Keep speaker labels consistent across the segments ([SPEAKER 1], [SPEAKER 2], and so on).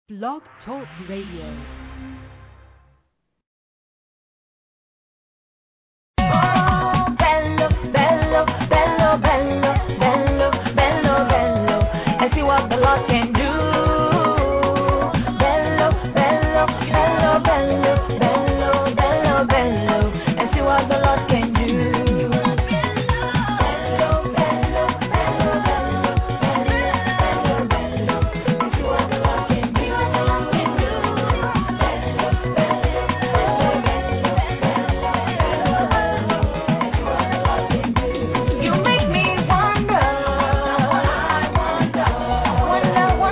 [SPEAKER 1] Blog Talk Radio.
[SPEAKER 2] Bello, bello, bello, bello, bello, bello, bello, and see what the Lord can do. Bello, bello, bello, bello, bello, bello, bello, and see what the Lord can do. Bello, bello, bello, bello, bello, bello, bello, and see what the Lord can do. You make me wonder, wonder,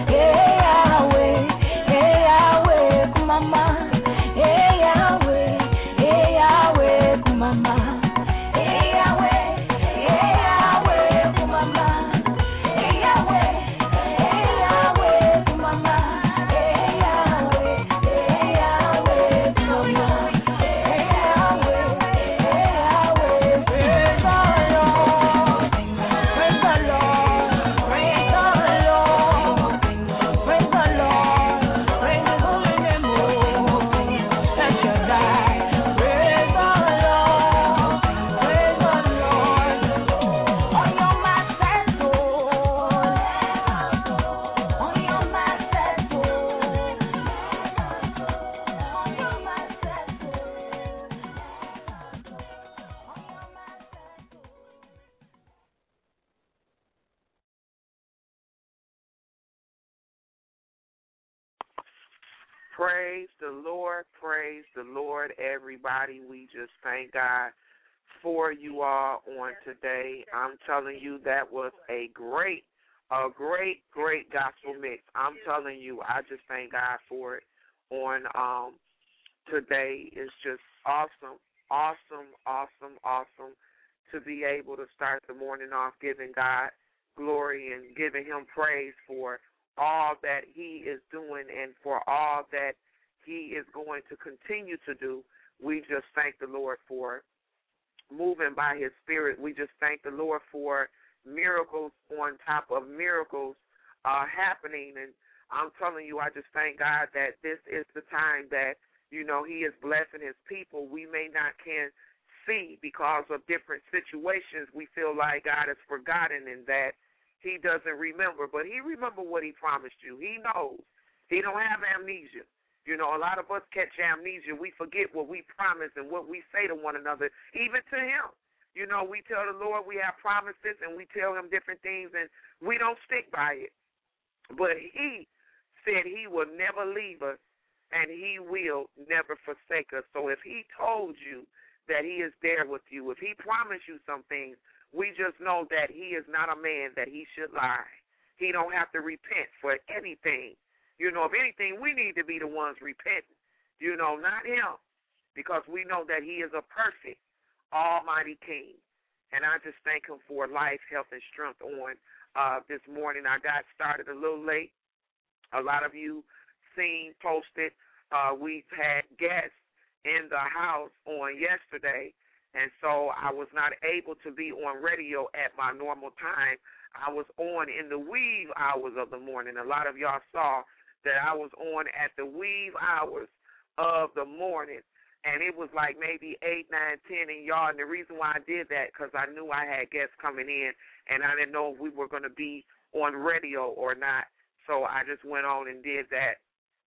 [SPEAKER 3] Praise the Lord, everybody. We just thank God for you all on today. I'm telling you, that was a great gospel mix. I'm telling you, I just thank God for it on today. It's just awesome to be able to start the morning off giving God glory and giving him praise for all that he is doing and for all that he is going to continue to do. We just thank the Lord for moving by his spirit. We just thank the Lord for miracles on top of miracles happening. And I'm telling you, I just thank God that this is the time that, you know, he is blessing his people. We may not can see because of different situations. We feel like God has forgotten and that he doesn't remember, but he remember what he promised you. He knows. He don't have amnesia. You know, a lot of us catch amnesia. We forget what we promise and what we say to one another, even to him. You know, we tell the Lord we have promises and we tell him different things and we don't stick by it. But he said he will never leave us and he will never forsake us. So if he told you that he is there with you, if he promised you some things, we just know that he is not a man that he should lie. He don't have to repent for anything. You know, if anything, we need to be the ones repenting. You know, not him, because we know that he is a perfect, almighty king. And I just thank him for life, health, and strength on this morning. I got started a little late. A lot of you seen, posted. We've had guests in the house on yesterday. And so I was not able to be on radio at my normal time. I was on in the wee hours of the morning. A lot of y'all saw that I was on at the wee hours of the morning. And it was like maybe 8, 9, 10 in y'all. And the reason why I did that, because I knew I had guests coming in, and I didn't know if we were going to be on radio or not. So I just went on and did that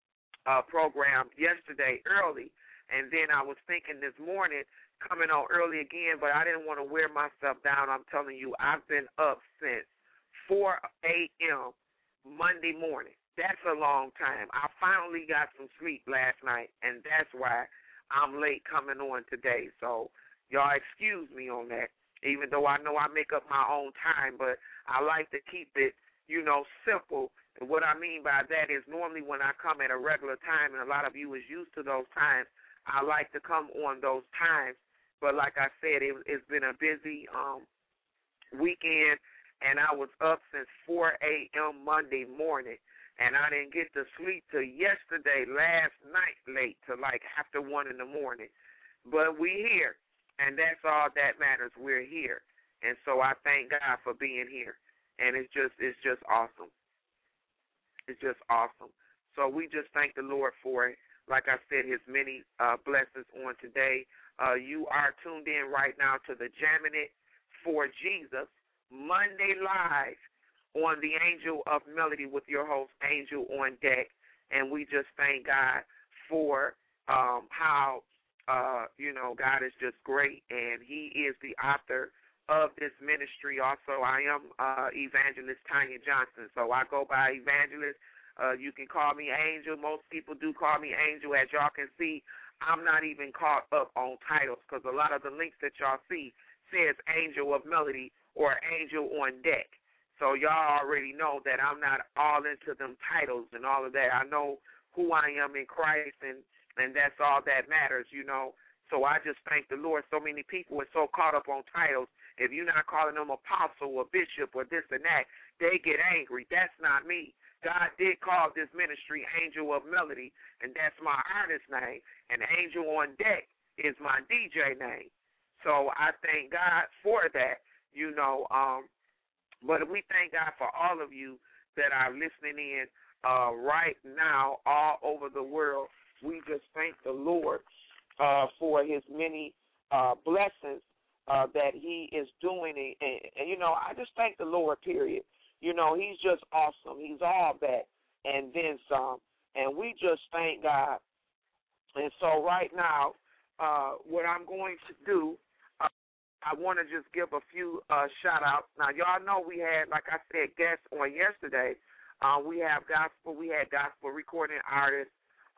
[SPEAKER 3] program yesterday early. And then I was thinking this morning, coming on early again, but I didn't want to wear myself down. I'm telling you, I've been up since 4 a.m. Monday morning. That's a long time. I finally got some sleep last night, and that's why I'm late coming on today. So y'all excuse me on that, even though I know I make up my own time, but I like to keep it, you know, simple. And what I mean by that is normally when I come at a regular time, and a lot of you is used to those times, I like to come on those times. But like I said, it's been a busy weekend, and I was up since 4 a.m. Monday morning, and I didn't get to sleep till yesterday, last night late, till like after 1 in the morning. But we here, and that's all that matters. We're here, and so I thank God for being here, and it's just awesome. It's just awesome. So we just thank the Lord for it. Like I said, his many blessings on today. You are tuned in right now to the Jamming It for Jesus Monday Live on the Angel of Melody with your host, Angel on Deck. And we just thank God for how, you know, God is just great, and he is the author of this ministry. Also, I am Evangelist Tanya Johnson, so I go by Evangelist. You can call me Angel. Most people do call me Angel. As y'all can see, I'm not even caught up on titles because a lot of the links that y'all see says Angel of Melody or Angel on Deck. So y'all already know that I'm not all into them titles and all of that. I know who I am in Christ, and that's all that matters, you know. So I just thank the Lord. So many people are so caught up on titles. If you're not calling them apostle or bishop or this and that, they get angry. That's not me. God did call this ministry Angel of Melody, and that's my artist name. And Angel on Deck is my DJ name. So I thank God for that, you know. But we thank God for all of you that are listening in right now all over the world. We just thank the Lord for his many blessings that he is doing. And, you know, I just thank the Lord, period. You know, he's just awesome. He's all that and then some. And we just thank God. And so right now, what I'm going to do, I want to just give a few shout-outs. Now, y'all know we had, like I said, guests on yesterday. We had gospel recording artists,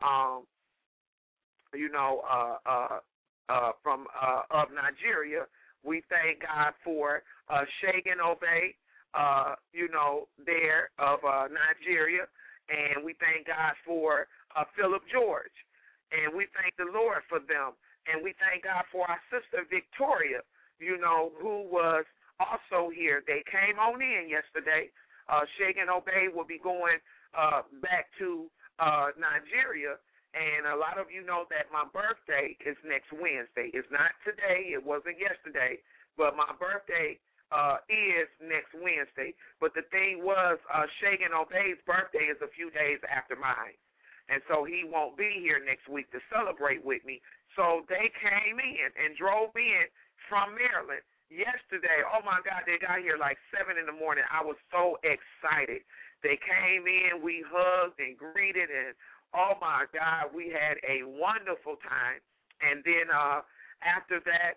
[SPEAKER 3] from of Nigeria. We thank God for Shagan Obey, there of Nigeria. And we thank God for Philip George. And we thank the Lord for them. And we thank God for our sister Victoria, who was also here. They came on in yesterday. Shagan Obey will be going back to Nigeria. And a lot of you know that my birthday is next Wednesday. It's not today. It wasn't yesterday. But my birthday is next Wednesday. But the thing was, Shagan Obey's birthday is a few days after mine. And so he won't be here next week to celebrate with me. So they came in and drove in from Maryland yesterday. Oh, my God, they got here like 7 in the morning. I was so excited. They came in, we hugged and greeted, and oh, my God, we had a wonderful time. And then after that,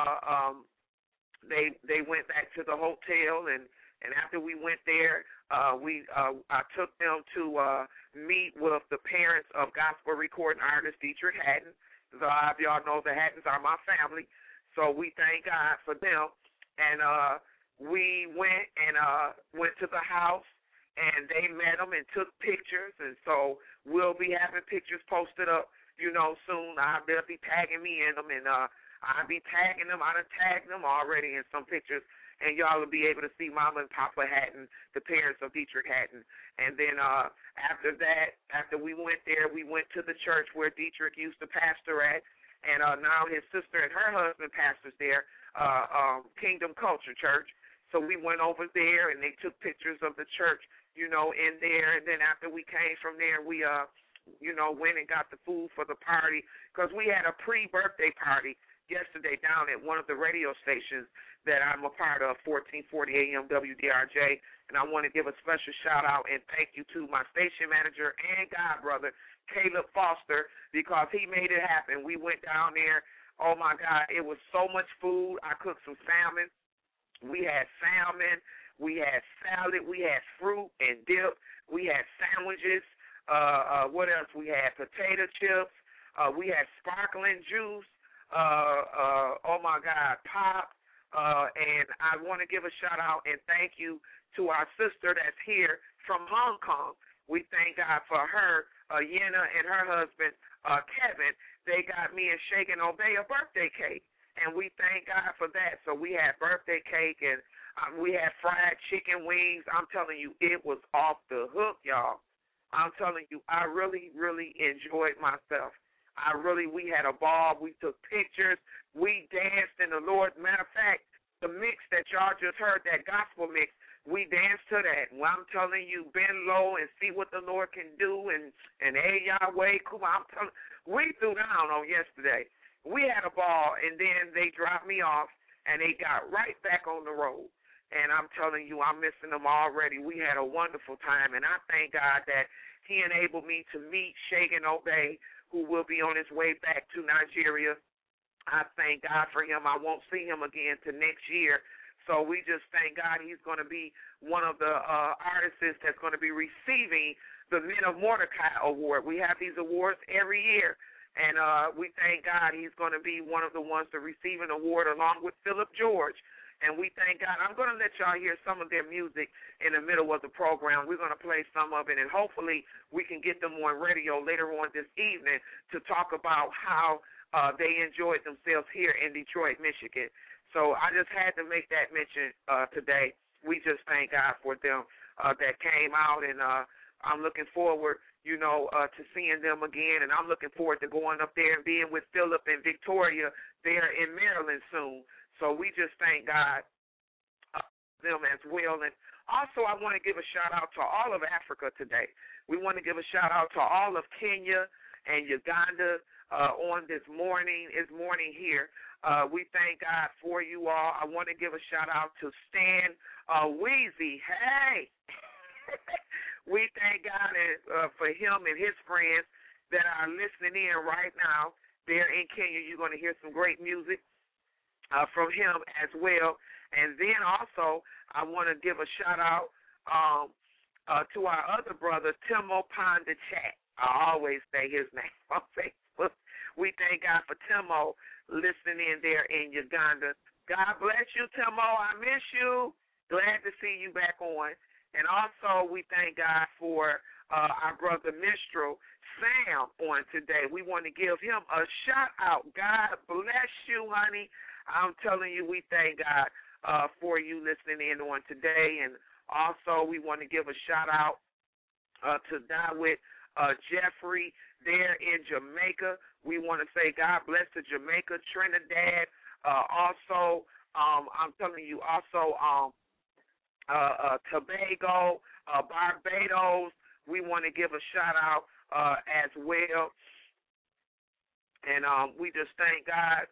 [SPEAKER 3] they went back to the hotel, and after we went there, I took them to meet with the parents of gospel recording artist Dietrich Haddon. So a lot of y'all know the Haddons are my family, so we thank God for them. And we went to the house, and they met them and took pictures, and so we'll be having pictures posted up, soon. They'll be tagging me in them, and I'll be tagging them. I done tagged them already in some pictures, and y'all will be able to see Mama and Papa Haddon, the parents of Dietrich Haddon. And then after that, after we went there, we went to the church where Dietrich used to pastor at, and now his sister and her husband pastors there, Kingdom Culture Church. So we went over there, and they took pictures of the church, in there. And then after we came from there, we, went and got the food for the party, because we had a pre-birthday party yesterday down at one of the radio stations that I'm a part of, 1440 AM WDRJ, and I want to give a special shout-out and thank you to my station manager and godbrother, Caleb Foster, because he made it happen. We went down there. Oh, my God, it was so much food. I cooked some salmon. We had salmon. We had salad. We had fruit and dip. We had sandwiches. What else? We had potato chips. We had sparkling juice. Oh, my God, pop. And I want to give a shout-out and thank you to our sister that's here from Hong Kong. We thank God for her, Yenna, and her husband, Kevin. They got me and Shagan Obey a birthday cake, and we thank God for that. So we had birthday cake, and we had fried chicken wings. I'm telling you, it was off the hook, y'all. I'm telling you, I really, really enjoyed myself. We had a ball. We took pictures. We danced in the Lord. Matter of fact, the mix that y'all just heard, that gospel mix, we danced to that. Well, I'm telling you, bend low and see what the Lord can do. And hey, Yahweh, come on. We threw down on yesterday. We had a ball, and then they dropped me off, and they got right back on the road. And I'm telling you, I'm missing them already. We had a wonderful time, and I thank God that he enabled me to meet Shagan Obey, who will be on his way back to Nigeria. I thank God for him. I won't see him again till next year. So we just thank God he's going to be one of the artists that's going to be receiving the Men of Mordecai Award. We have these awards every year, and we thank God he's going to be one of the ones to receive an award along with Philip George. And we thank God. I'm going to let y'all hear some of their music in the middle of the program. We're going to play some of it, and hopefully we can get them on radio later on this evening to talk about how they enjoyed themselves here in Detroit, Michigan. So I just had to make that mention today. We just thank God for them that came out, and I'm looking forward, to seeing them again, and I'm looking forward to going up there and being with Philip and Victoria there in Maryland soon. So we just thank God them as well. And also I want to give a shout-out to all of Africa today. We want to give a shout-out to all of Kenya and Uganda on this morning. It's morning here. We thank God for you all. I want to give a shout-out to Stan Weezy. Hey! We thank God for him and his friends that are listening in right now there in Kenya. You're going to hear some great music from him as well. And then also I want to give a shout-out to our other brother, Timo Pandachat. I always say his name on Facebook. We thank God for Timo listening in there in Uganda. God bless you, Timo. I miss you. Glad to see you back on. And also we thank God for our brother Mistral Sam on today. We want to give him a shout-out. God bless you, honey. I'm telling you, we thank God for you listening in on today. And also we want to give a shout-out to Dawit Jeffrey there in Jamaica. We want to say God bless to Jamaica, Trinidad. Also, I'm telling you, also Tobago, Barbados. We want to give a shout-out as well. And we just thank God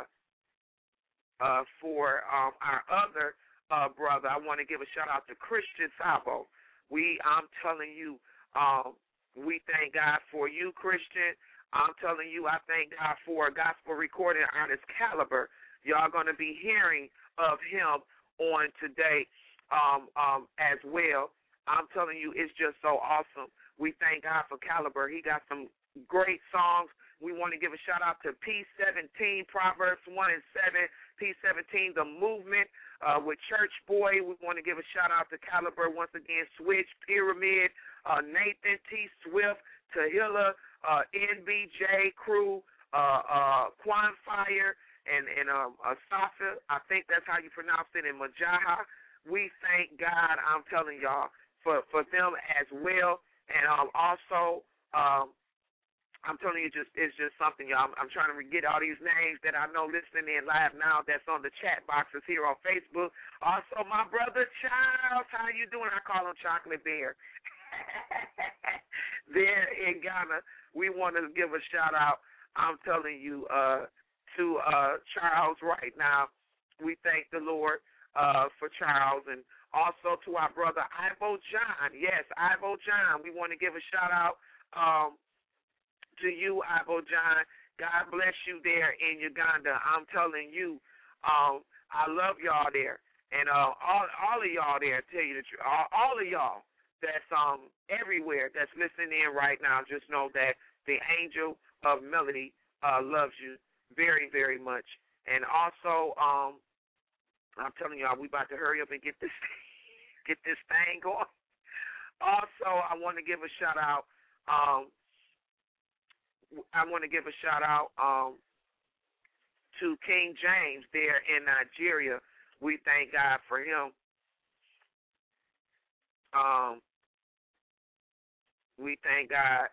[SPEAKER 3] for our other brother. I want to give a shout-out to Christian Sabo. I'm telling you, we thank God for you, Christian. I'm telling you, I thank God for gospel recording artist Caliber. Y'all going to be hearing of him on today as well. I'm telling you, it's just so awesome. We thank God for Caliber. He got some great songs. We want to give a shout-out to P17, Proverbs 1 and 7, P17, The Movement with Church Boy. We want to give a shout-out to Caliber once again, Switch, Pyramid, Nathan T. Swift, Tahila, NBJ Crew, Quan Fire, and Safa. I think that's how you pronounce it, in Majaha. We thank God, I'm telling y'all, for them as well. And also, I'm telling you, it's just something, y'all. I'm trying to get all these names that I know listening in live now that's on the chat boxes here on Facebook. Also, my brother Charles, how you doing? I call him Chocolate Bear. There in Ghana, we want to give a shout-out, I'm telling you, to Charles right now. We thank the Lord for Charles, and also to our brother Ivo John. Yes, Ivo John. We want to give a shout-out to you, Ivo John. God bless you there in Uganda. I'm telling you, I love y'all there. And all of y'all there, tell you the truth, all of y'all that's everywhere that's listening in right now, just know that the angel of melody loves you very, very much. And also, I'm telling y'all, we about to hurry up and get this thing going. Also, I want to give a shout out. To King James there in Nigeria. We thank God for him. We thank God.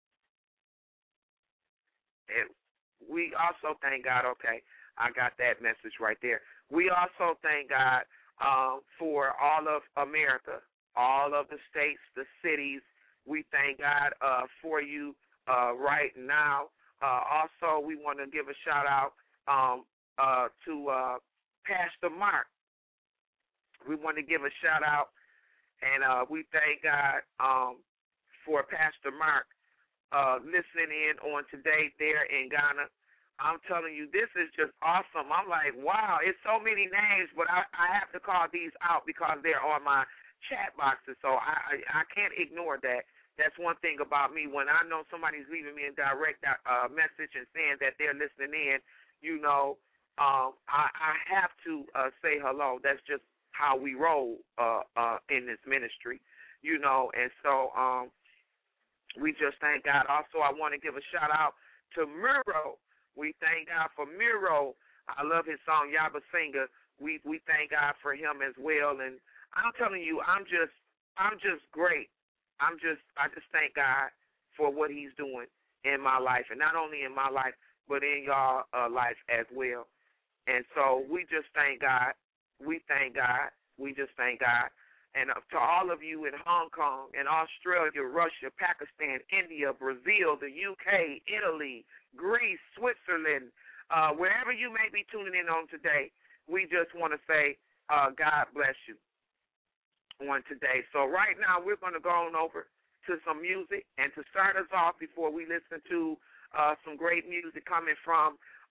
[SPEAKER 3] And we also thank God, okay, I got that message right there. We also thank God for all of America, all of the states, the cities. We thank God for you right now. Also, we want to give a shout-out to Pastor Mark. We want to give a shout-out, and we thank God for Pastor Mark listening in on today there in Ghana. I'm telling you, this is just awesome. I'm like, wow, it's so many names, but I have to call these out because they're on my chat boxes, so I can't ignore that. That's one thing about me. When I know somebody's leaving me a direct message and saying that they're listening in, you know, I have to say hello. That's just how we roll in this ministry, you know. And so we just thank God. Also, I want to give a shout out to Miro. We thank God for Miro. I love his song Yaba Singer. We thank God for him as well. And I'm telling you, I'm just great. I just thank God for what he's doing in my life, and not only in my life, but in y'all life as well. And so we just thank God. We thank God. We just thank God. And to all of you in Hong Kong, and Australia, Russia, Pakistan, India, Brazil, the UK, Italy, Greece, Switzerland, wherever you may be tuning in on today, we just want to say God bless you on today. So right now we're going to go on over to some music, and to start us off before we listen to some great music coming from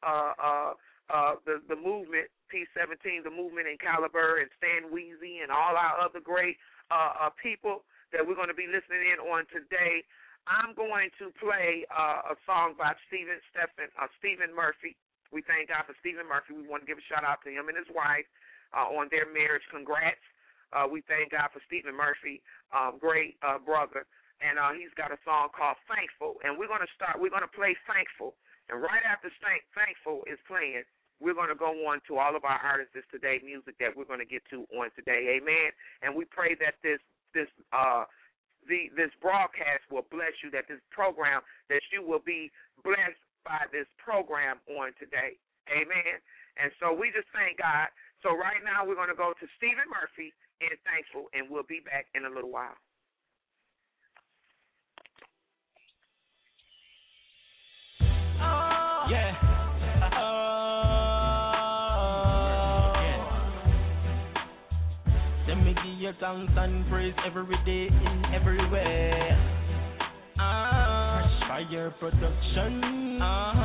[SPEAKER 3] the movement, P17, the movement in Caliber, and Stan Weezy, and all our other great people that we're going to be listening in on today. I'm going to play a song by Stephen Murphy. We thank God for Stephen Murphy. We want to give a shout out to him and his wife on their marriage. Congrats. We thank God for Stephen Murphy, great brother. And he's got a song called Thankful. And we're going to play Thankful. And right after Thankful is playing, we're going to go on to all of our artists today, music that we're going to get to on today. Amen. And we pray that this broadcast will bless you, that this program, that you will be blessed by this program on today. Amen. And so we just thank God. So right now we're going to go to Stephen Murphy and Thankful, and we'll be back in a little while.
[SPEAKER 4] Yeah. Let me give you thanks and praise every day in everywhere. Fire production.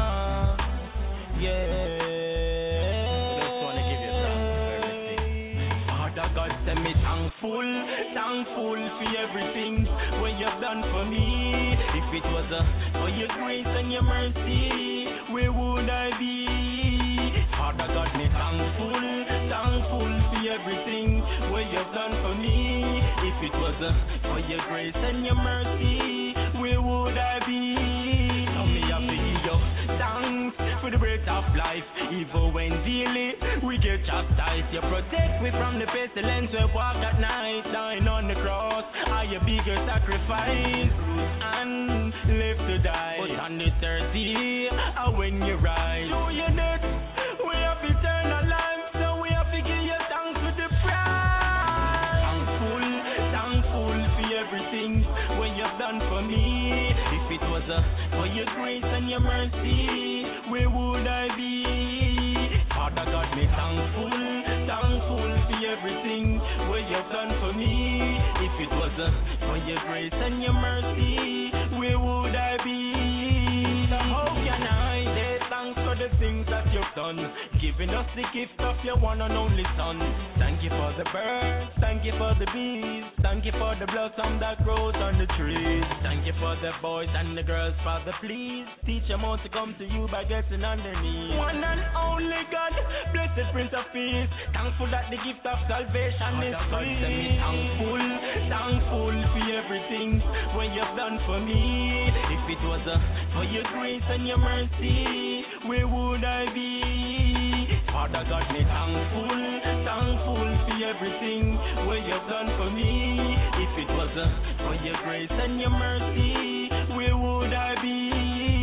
[SPEAKER 4] Yeah. Just wanna give you thanks for everything. Father God, send me thankful for everything what you've done for me. If it was for your grace and your mercy, where would I be? Father God, me thankful for everything what you've done for me. If it was for your grace and your mercy, where would I be? Tell me I give you thanks for the breath of life. Even when daily we get chastised, you protect me from the pestilence. We walk at night, dying on the cross. Are your bigger sacrifice and live to die? But on the 30th, when you rise, do you net? We have eternal life, so we have to give you thanks for the prize. Thankful for everything what you've done for me. If it was for your grace and your mercy, where would I be? Father God, me thankful for everything what you've done for me. If it was for your grace and your mercy, where would I be? So how can I say thanks for the things that you've done, giving us the gift of your one and only son? Thank you for the birds, thank you for the bees, thank you for the blossom that grows on the trees. Thank you for the boys and the girls, Father, please teach them how to come to you by getting underneath. One and only God, blessed Prince of Peace, thankful that the gift of salvation is free. Thankful for everything what you've done for me. If it was for your grace and your mercy, where would I be? Father God, me thankful for everything what you've done for me. If it was for your grace and your mercy, where would I be?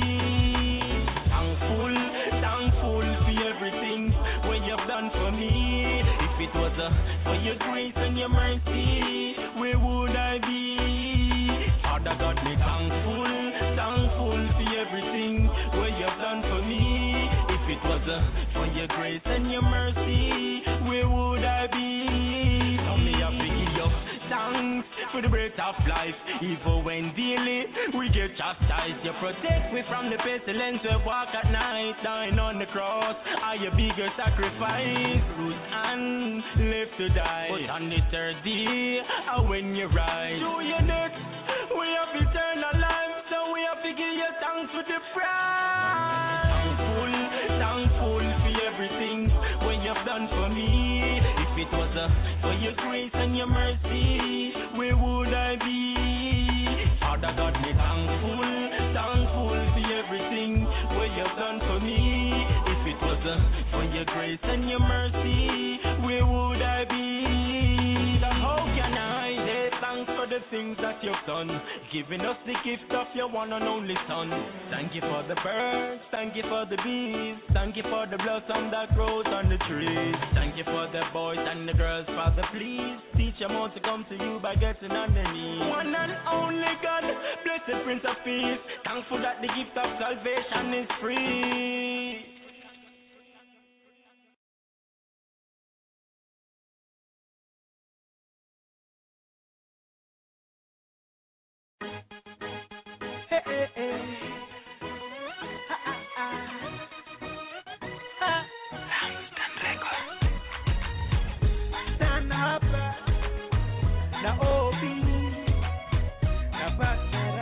[SPEAKER 4] Thankful for everything what you've done for me. If it was for your grace and your mercy, where would I be? Father God, me thankful for everything what you've done for me. If it was for your grace and your mercy, where would I be? Tell me I give you thanks for the breath of life. Even when daily we get chastised, you protect me from the pestilence. We walk at night, dying on the cross. Are your bigger sacrifice and live to die? But on the 3rd day, when you rise, do your next. We have eternal life, so we have to give you thanks for the prize. Thankful for everything done for me. If it was for your grace and your mercy, where would I be? Father God, me thankful for everything what you've done for me. If it was for your grace and your mercy, where would I be? So how can I say thanks for the things that you've done, giving us the gift of your one and only son. Thank you for the birds, thank you for the bees, thank you for the blossom that grows on the trees. Thank you for the boys and the girls, Father, please teach them all to come to you by getting on their knees. One and only God, blessed Prince of Peace, thankful that the gift of salvation is free. Hey, hey, hey. Ha, ha, ha. Stand up, now open, now back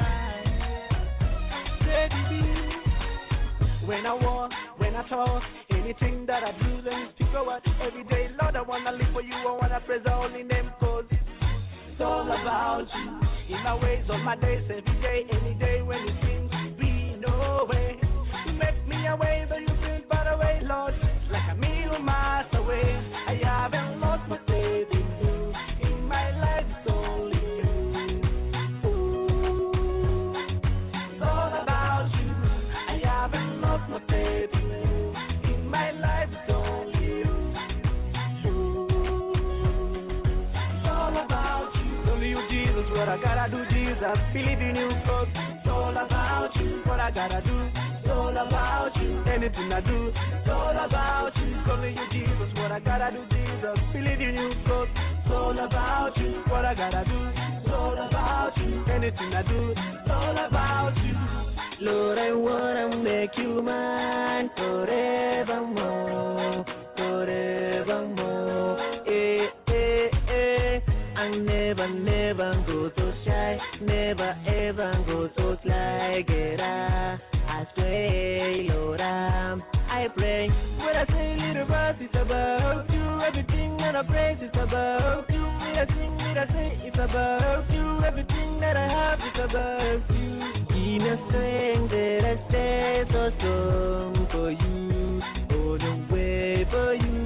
[SPEAKER 4] steady. When I walk, when I talk, anything that I do, then speak a word every day. Lord, I wanna live for you, I wanna praise the holy name, 'cause it's all about you. In my ways, on my days, every day, any day, when it seems to be no way. You make me a way, but you bring far away, Lord, like a million miles away. I haven't lost my faith in you. In my life, it's only you. Ooh, it's all about you. I haven't lost my faith in you. In my life, it's only you. Ooh, it's all about you. Only you, Jesus, what I gotta do, Jesus, believe in you, 'cause it's all about you. What I gotta do, it's all about you. Anything I do, it's all about you. Only you, Jesus, what I gotta do, Jesus, believe in you, 'cause it's all about you. What I gotta do, it's all about you. Anything I do, it's all about you. Lord, I wanna make you mine forevermore, forevermore. Eh, eh, eh. I never go so shy, never ever go so sly. Get up, I swear, Lord, I pray. When I say little verse, it's about you. Everything that I praise is about you. When I sing, when I say it's about you. Everything that I have is about you. Give me strength that I stay so strong for you. All the way for you.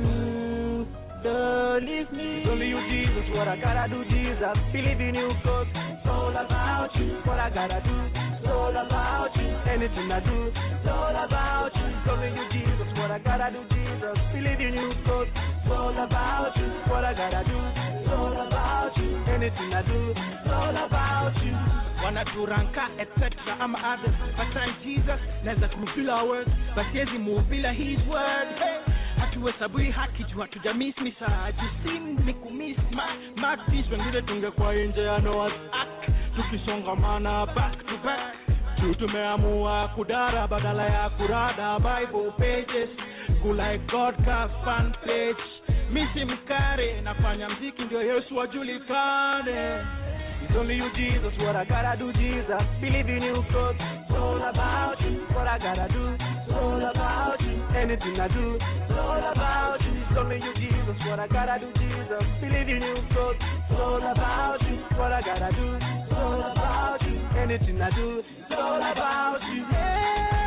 [SPEAKER 4] Don't leave me. It's only you, Jesus, what I gotta do, Jesus. Believe in you, 'cause it's all about you. What I gotta do, it's all about you. Anything I do, it's all about you. It's only you, Jesus, what I gotta do, Jesus. Believe in you, 'cause it's all about you. What I gotta do, it's all about you. Anything I do, it's all about you. Wanaturanka etc. I'm others, but I'm Jesus. Naweza kumfila words, but siwezi muvila his word. Hey. Hatuhesabui haki tu hatujamismisa jisim ni kumiss matis wengine tungekuwa nje ya Noah's Ark tukisongamana back to back. Tumeamua kudara badala ya kurada Bible pages kulike God ka fan page. Misi mkare nafanya mziki ndio Yesu ajulikane. It's only you, Jesus, what I gotta do, Jesus. Believe in you, 'cause it's all about you. What I gotta do, it's all about you. Anything I do, it's all about you. It's only you, Jesus, what I gotta do, Jesus. Believe in you, 'cause it's all about you. What I gotta do, it's all about you. Anything I do, it's all about you. Yeah.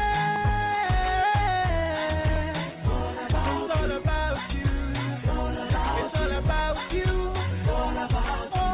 [SPEAKER 4] It's all about you. It's all about you. It's all about you.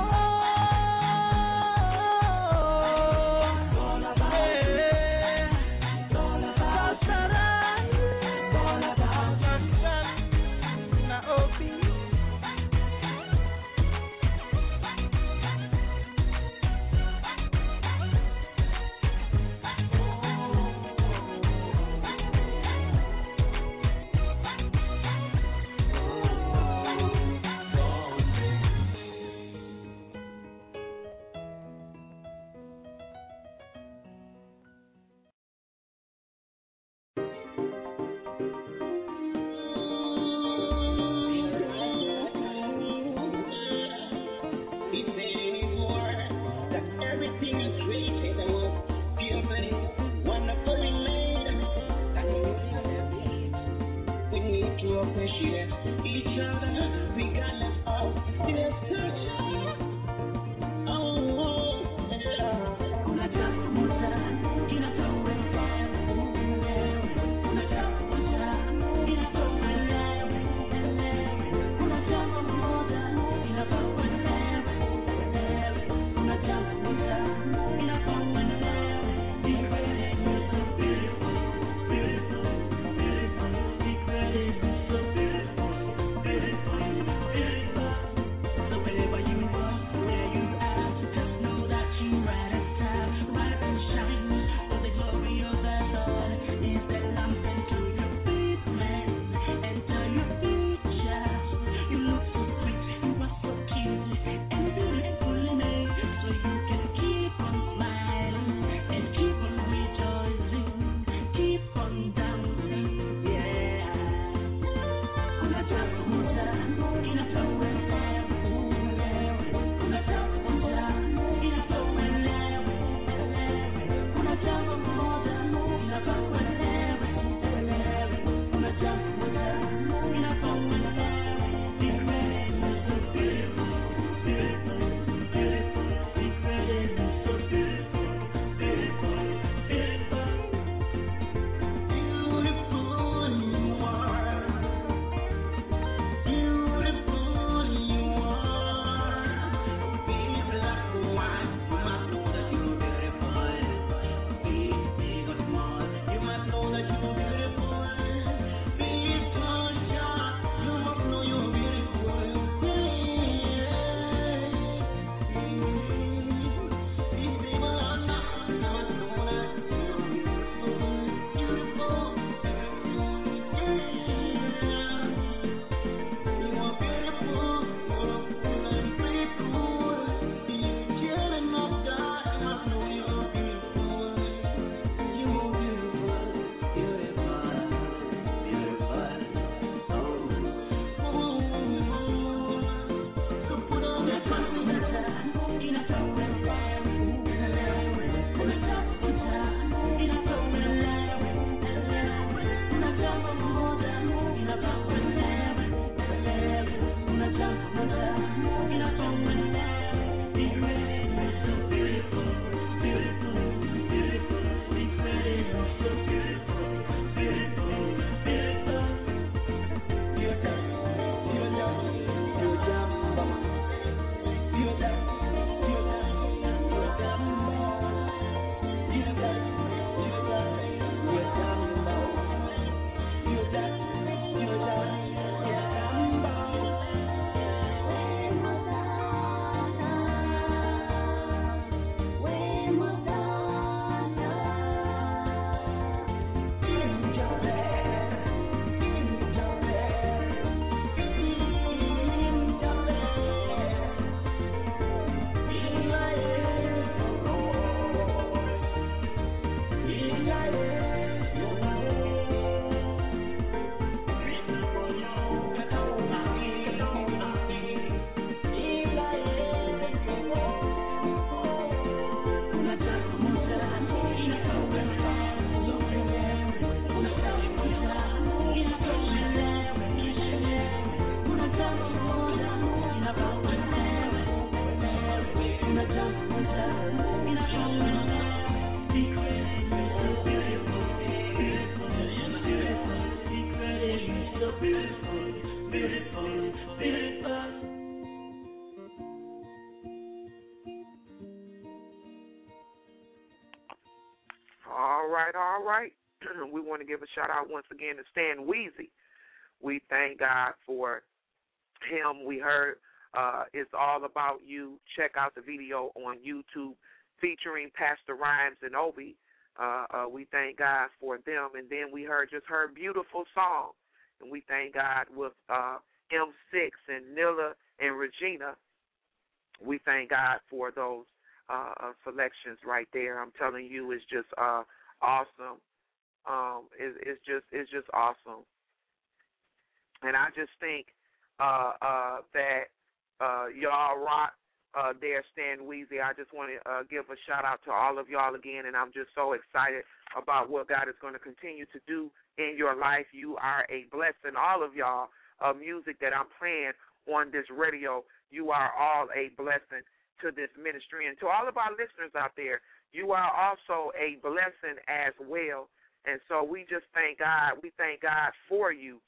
[SPEAKER 3] right. We want to give a shout-out once again to Stan Weezy. We thank God for him. We heard It's All About You. Check out the video on YouTube featuring Pastor Rhymes and Obi. We thank God for them. And then we heard beautiful song. And we thank God with M6 and Nilla and Regina. We thank God for those selections right there. I'm telling you, it's just awesome. It's just awesome. And I just think that y'all rock there, Stan Weezy. I just want to give a shout-out to all of y'all again, and I'm just so excited about what God is going to continue to do in your life. You are a blessing. All of y'all, music that I'm playing on this radio, you are all a blessing to this ministry. And to all of our listeners out there, you are also a blessing as well. And so we just thank God. We thank God for you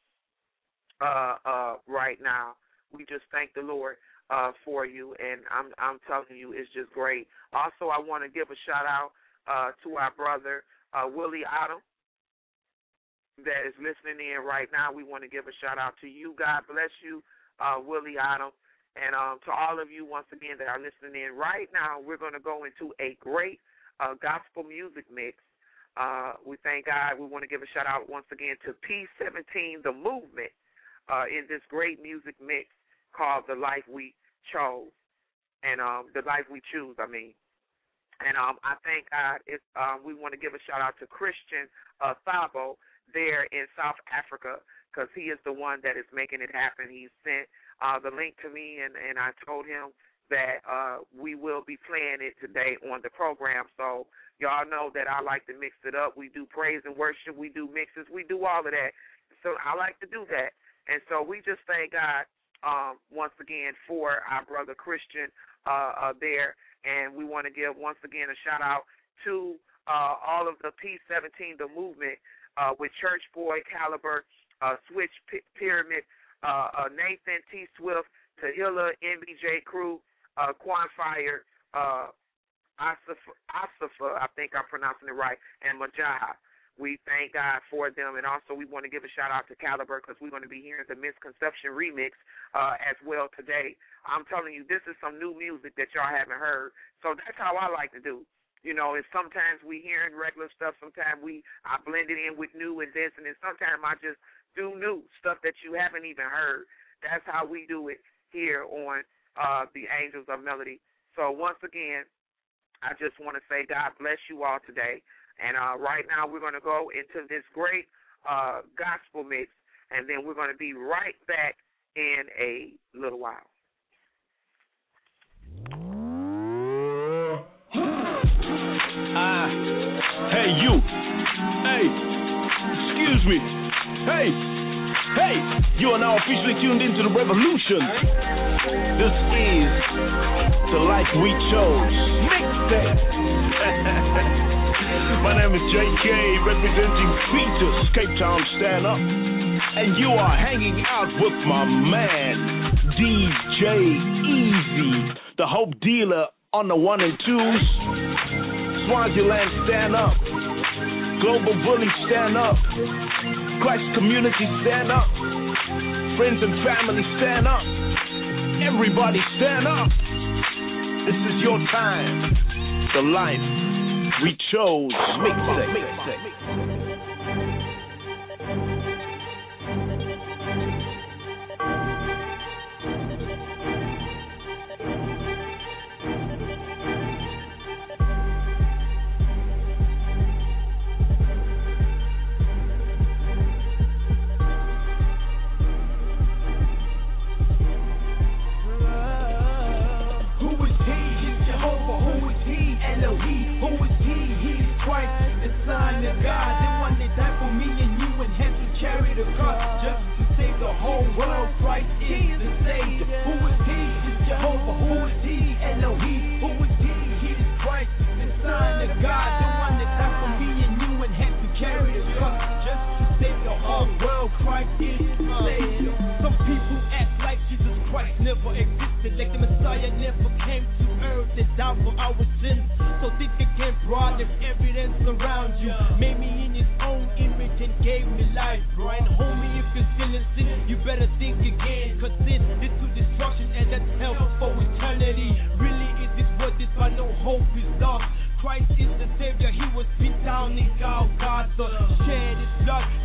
[SPEAKER 3] right now. We just thank the Lord for you, and I'm telling you, it's just great. Also, I want to give a shout-out to our brother, Willie Ottom, that is listening in right now. We want to give a shout-out to you. God bless you, Willie Ottom. And to all of you, once again, that are listening in right now, we're going to go into a great gospel music mix. We thank God. We want to give a shout-out once again to P17, The Movement, in this great music mix called The Life We Chose, and The Life We Choose, I mean. And I thank God. We want to give a shout-out to Christian Thabo there in South Africa, because he is the one that is making it happen. He sent the link to me, and I told him that we will be playing it today on the program. So y'all know that I like to mix it up. We do praise and worship. We do mixes. We do all of that. So I like to do that. And so we just thank God once again for our brother Christian there. And we want to give once again a shout-out to all of the P17, The Movement, with Church Boy, Caliber, Switch Pyramid, Nathan T. Swift, Tahila, MBJ Crew, Quan Fire, Asifa, I think I'm pronouncing it right, and Majah. We thank God for them, and also we want to give a shout-out to Caliber, because we're going to be hearing the Misconception remix as well today. I'm telling you, this is some new music that y'all haven't heard, so that's how I like to do. You know, it's sometimes we hearing regular stuff, sometimes I blend it in with new and this, and then sometimes I just do new stuff that you haven't even heard. That's how we do it here on the Angels of Melody. So once again, I just want to say God bless you all today. And right now we're going to go into this great gospel mix, and then we're going to be right back in a little while.
[SPEAKER 5] Hey, you. Hey, excuse me. Hey, you are now officially tuned into the revolution. This is The Life We Chose mixtape. My name is JK, representing Peters, Cape Town Stand Up. And you are hanging out with my man, DJ Easy, the Hope Dealer on the 1 and 2s. Swaziland Stand Up. Global Bully Stand Up. Christ Community Stand Up. Friends and family Stand Up. Everybody stand up. This is your time. The Life We Chose mixtape.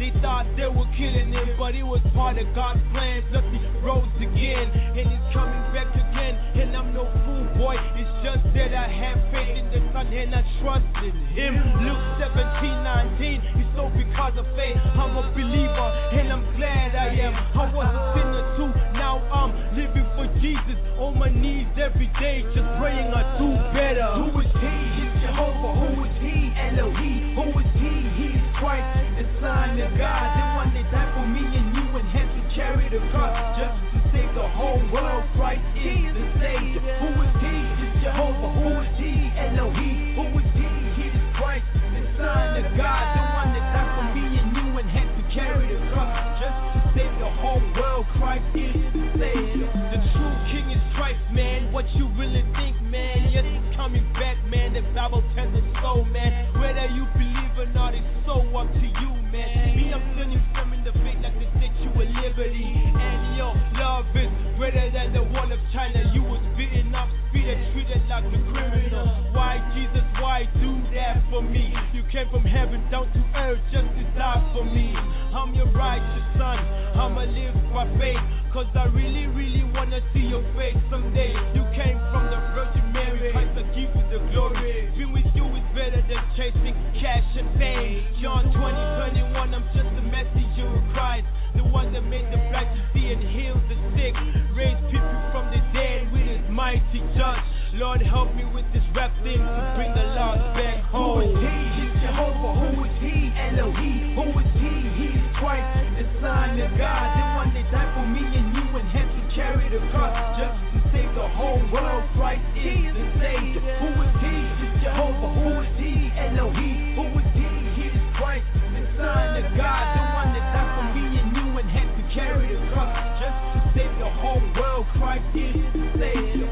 [SPEAKER 4] They thought they were killing him, but it was part of God's plan. Plus he rose again, and he's coming back again. And I'm no fool, boy, it's just that I have faith in the Son and I trust in him. Luke 17:19, it's so because of faith. I'm a believer, and I'm glad I am. I was a sinner too, now I'm living for Jesus. On my knees every day, just praying I do better. Who is he? He's Jehovah. Who is he? Elohim. Who is he? He's Christ, the Son of God, the one that died for me and you and had to carry the cross just to save the whole world. Christ is the Savior. Who is he? He's Jehovah. Who is he? Elohim. Who is he? He is Christ, the Son of God, the one that died for me and you and had to carry the cross just to save the whole world. Christ is the Savior. The true King is Christ, man. What you really think, man? Yes, he's coming back, man. The Bible tells us so, man. Whether you believe or not, it's so up to you, man. Me, I'm standing firm in the faith like the Statue of Liberty. And your love is greater than the wall of China. You was beaten up, treated like a criminal. Why, Jesus, why do that for me? You came from heaven down to earth just to die for me. I'm your righteous son. I'ma live by faith, cause I really, really wanna see your face someday. You came from the Virgin Mary, Christ, I give you the glory. Being with you is better than chasing cash and fame. John 20:21, I'm just a messenger of Christ, the one that made the blind to see and heal the sick, raised people from the dead with his mighty touch. Lord, help me with this rap thing to bring the lost back home. Who is he? He's Jehovah. Who is he? Elohim. Who is he? He's Christ, the Son of God, the one that died for me and you and had to carry the cross just to save the whole world. Christ is the Savior. Who is he? He's Jehovah. Who is he? Elohim. Who is he? He is Christ, the Son of God, the one that died for me and you and had to carry the cross just to save the whole world. Christ is the Savior.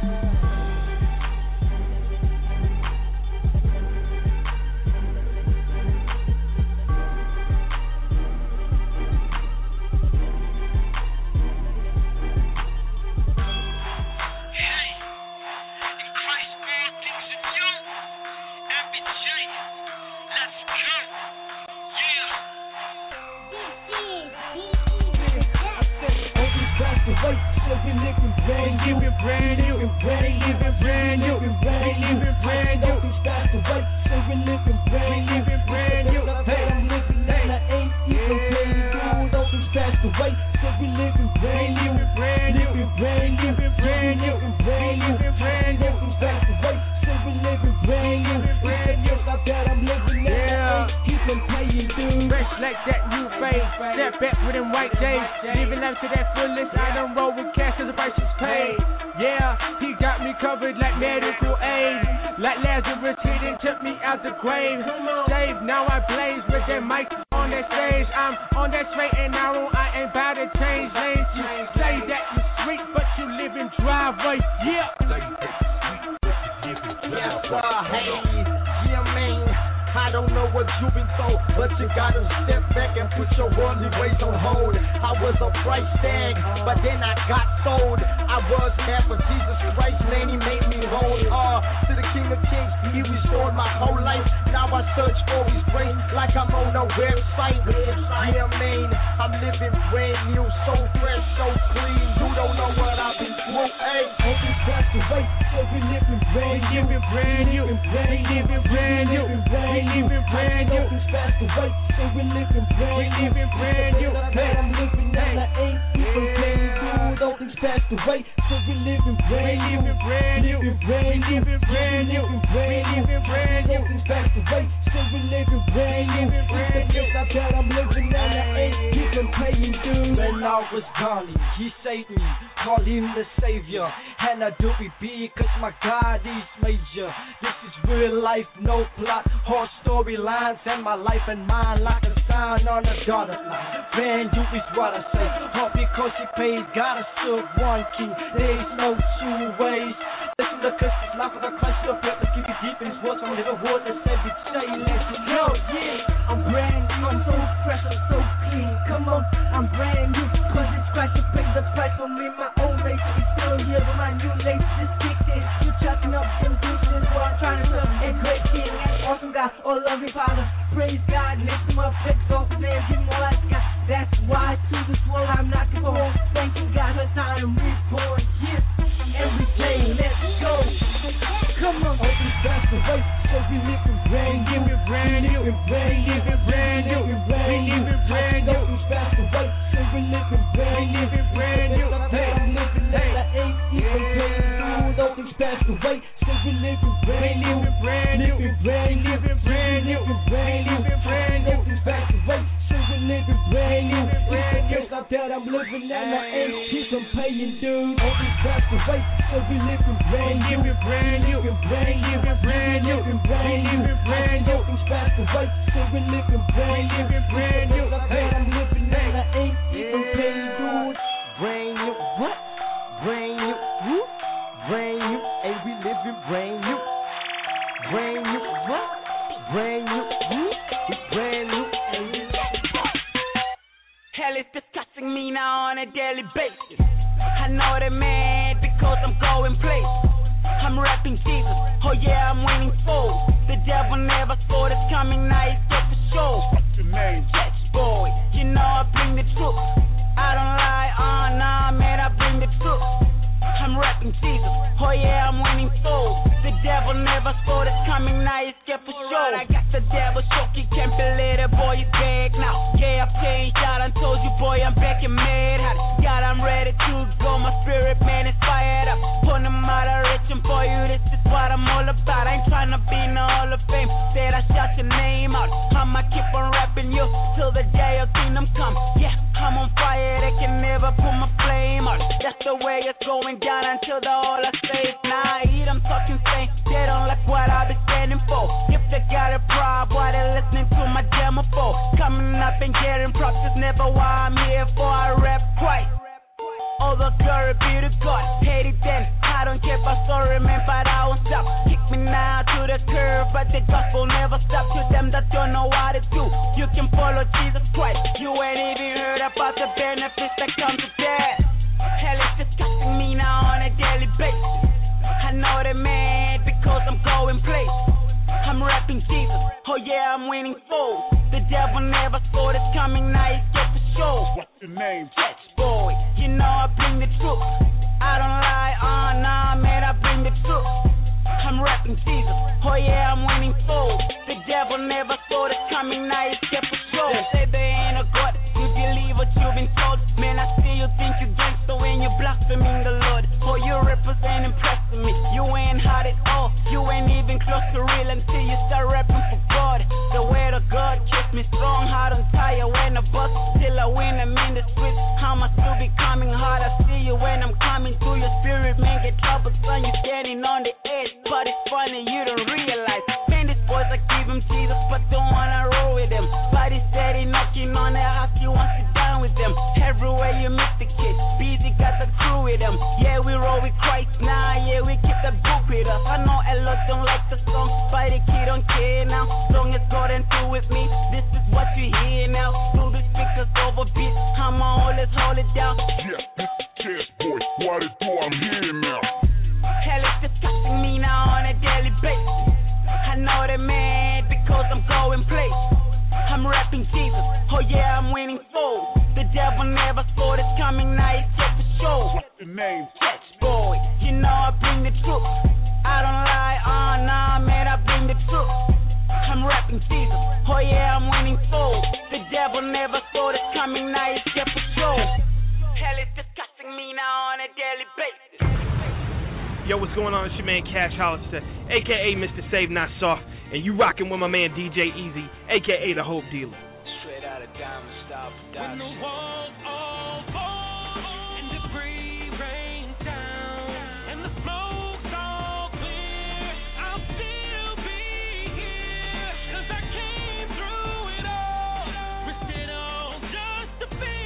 [SPEAKER 6] All love hip hop. Father. Praise God, lift him up, exalt his name, give him all I got. That's why to this world I'm not conformed. Thank you, God, cause I am reborn. Yes, every day, let's go. Come on, open fast the way, so we living brand new, brand new, brand new, brand new, brand new, brand new. Open fast the way, so we living brand new, brand new. I'm living that I ain't even paid. Dude, open fast the way, so we living brand new, brand new, brand new, brand new, brand new, brand new. Open fast the way, so we living brand new. It's the out that I'm living and I ain't keep on paying, dude. Open fast the way, so we living brand new, brand new, brand new, brand new, brand new, brand new. Open fast the way, so we living brand new, brand new. It's that I'm living and I ain't even paying, dude.
[SPEAKER 7] Brand new, what? Brand new, who? Brand new, and we living brand new. Brand new, what? Brand new, who? We brand new, and we
[SPEAKER 4] Hell is discussing me now on a daily basis. I know that, man, because I'm going places. I'm rapping Jesus, oh yeah, I'm winning souls. The devil never saw this coming, now he's got the show.
[SPEAKER 5] What's your name?
[SPEAKER 4] Yes, boy, you know I bring the truth. I don't lie, nah, man, I bring the truth. I'm rapping Jesus, oh yeah, I'm winning souls. The devil never saw this coming, now he's scared for sure. I got the devil shook, he can't believe it, boy, he's back now. Yeah, I've changed out, I told you, boy, I'm back in mad hot. God, I'm ready to go, my spirit, man, is fired up. Put him out of rich and for you, this is what I'm all about. I ain't trying to be in the Hall of Fame, said I shout your name out. I'ma keep on rapping you till the day of kingdom come. Yeah, I'm on fire, they can never put my flame out. That's the way it's going down until the all are safe. Nah, I eat, I'm talking same. They don't like what I be standing for. If they got a problem, why they listening to my demo for? Coming up and getting props is never why I'm here for. I rap twice. All the glory be to God. Hate it then, I don't care for sorry man, but I won't stop. Kick me now to the curve, but the gospel never stop. To them that don't know what to do, you can follow Jesus Christ. You ain't even heard about the benefits that come to that. Hell is disgusting me now on a daily basis. I know that, man, because I'm going places. I'm rapping Jesus, oh yeah, I'm winning souls. The devil never saw this coming, now he's scared for sure.
[SPEAKER 5] What's your name?
[SPEAKER 4] Yes, boy, you know I bring the truth. I don't lie, nah, man, I bring the truth. I'm rapping Jesus, oh yeah, I'm winning souls. The devil never saw this coming, now he's scared for sure. They say they ain't a God, you believe what you've been told. Man, I see you think you gangster when you blaspheming the Lord. Oh, you represent impressing me, you ain't hard at all. You ain't even close to real until you start rapping for God. The word of God keeps me strong, hard on tire when I bust. Till I win, I'm in the streets, I'm still becoming hard. I see you when I'm coming through your spirit, man, get trouble, son, you standing on the edge. But it's funny, you don't realize. Man, these boys, I give him Jesus, but don't wanna roll with them. But he steady knocking on their house, you want to sit down with them. Everywhere you meet the kid, busy got the crew with them. Yeah, we roll with Christ now, yeah, we keep the book with us. I know a lot don't like the song, but the kid don't care now. Song is God and through with me, this is what you hear now. Through the speakers over beat, I'ma always hold it down.
[SPEAKER 5] Yeah, this is Chess Boy, what it do, I'm here now.
[SPEAKER 4] Hell is disgusting me now on a daily basis. I know that, man, because I'm going places. I'm rapping Jesus, oh yeah, I'm winning souls. The devil never saw this coming, now he's scared for sure.
[SPEAKER 5] What's your name?
[SPEAKER 4] Yes, boy, you know I bring the truth. I don't lie, nah, man, I bring the truth. I'm rapping Jesus, oh yeah, I'm winning souls. The devil never saw this coming, now he's scared for sure. Hell is disgusting me now on a daily basis.
[SPEAKER 8] Yo, what's going on? It's your man Cash Hollister, a.k.a. Mr. Save Not Soft, and you rocking with my man DJ Easy, a.k.a. the Hope Dealer.
[SPEAKER 9] Straight out of Diamond Style Production.
[SPEAKER 10] When the walls all fall and debris rains down and the smoke's all clear, I'll still be here 'cause I came through it all, risked it all just to be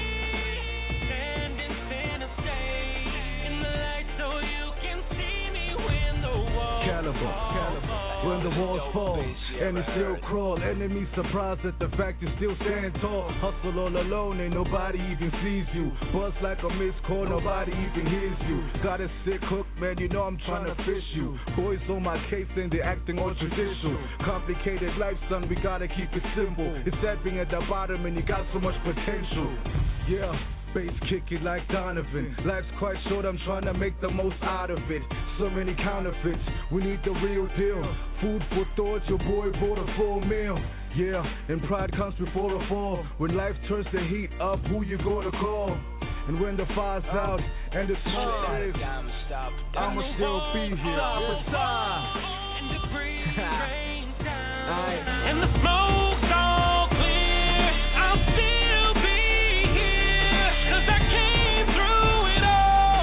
[SPEAKER 10] standing center stage in the light so you can see me when the walls fall.
[SPEAKER 11] when the walls fall and you still crawl. Enemies surprised at the fact you still stand tall. Hustle all alone and nobody even sees you. Buzz like a missed call, nobody even hears you. Got a sick hook, man, you know I'm trying to fish you. Boys on my case and they acting all judicial. Complicated life, son, we gotta keep it simple. It's sad being at the bottom and you got so much potential. Yeah. Bass kicking like Donovan. Life's quite short, I'm trying to make the most out of it. So many counterfeits, we need the real deal. Food for thought, your boy bought a full meal. Yeah, and pride comes before the fall. When life turns the heat up, who you gonna call? And when the fire's out and the smoke is, I'ma still be here.
[SPEAKER 10] And the breeze rains down, and the smoke's all clear. I'll still be here, 'cause I came through it all.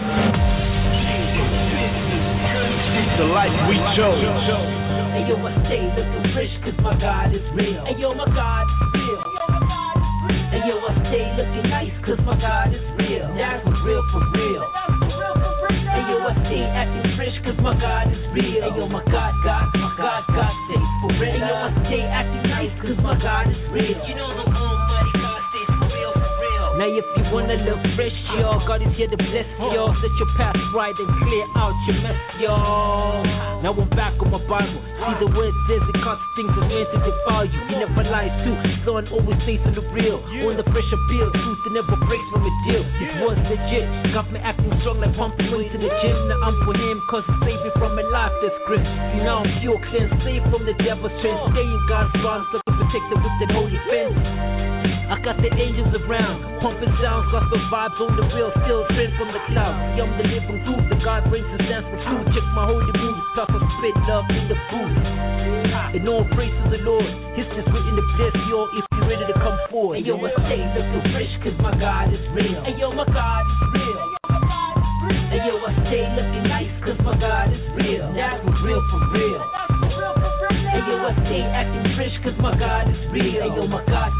[SPEAKER 5] The life we chose.
[SPEAKER 6] Hey yo, I stay looking fresh 'cause my God is real. Hey yo, my God is real. Hey yo, I stay looking nice 'cause my God is real. That's real for real. Hey yo, I stay acting fresh 'cause my God is real. Hey yo, my God stays for real. Hey yo, I stay acting nice 'cause my God is real. You know the Almighty God stays for real, for real. Now if you wanna look fresh, y'all, God is here to bless y'all. Set your path right and clear out your mess, y'all. Now I'm back on my Bible. See the word says it causes things are meant to defile you. He never lies too, so I always stays in the real. On the fresh appeal, truth that never breaks from a deal. It was legit, got me acting strong like pumping money to the gym. Now I'm for him, 'cause he saved me from a life that's grim. See now I'm pure, clean, saved from the devil's trend. Stay in God's arms, so I can protect the with that holy fence. I got the angels around, pumping sounds, got the vibes on the real, still trend from the clouds. See, I'm the living truth, the God brings his dance for truth. Check my holy moves, plus I spit love in the booth. And all praise to the Lord, history's written to bless y'all if you're ready to come forward. Hey yo, I stay looking fresh 'cause my God is real. Hey yo, my God is real. Hey yo, I stay looking nice 'cause my God is real. That's real for real. Hey yo, I stay acting fresh 'cause my God is real. Hey yo, my God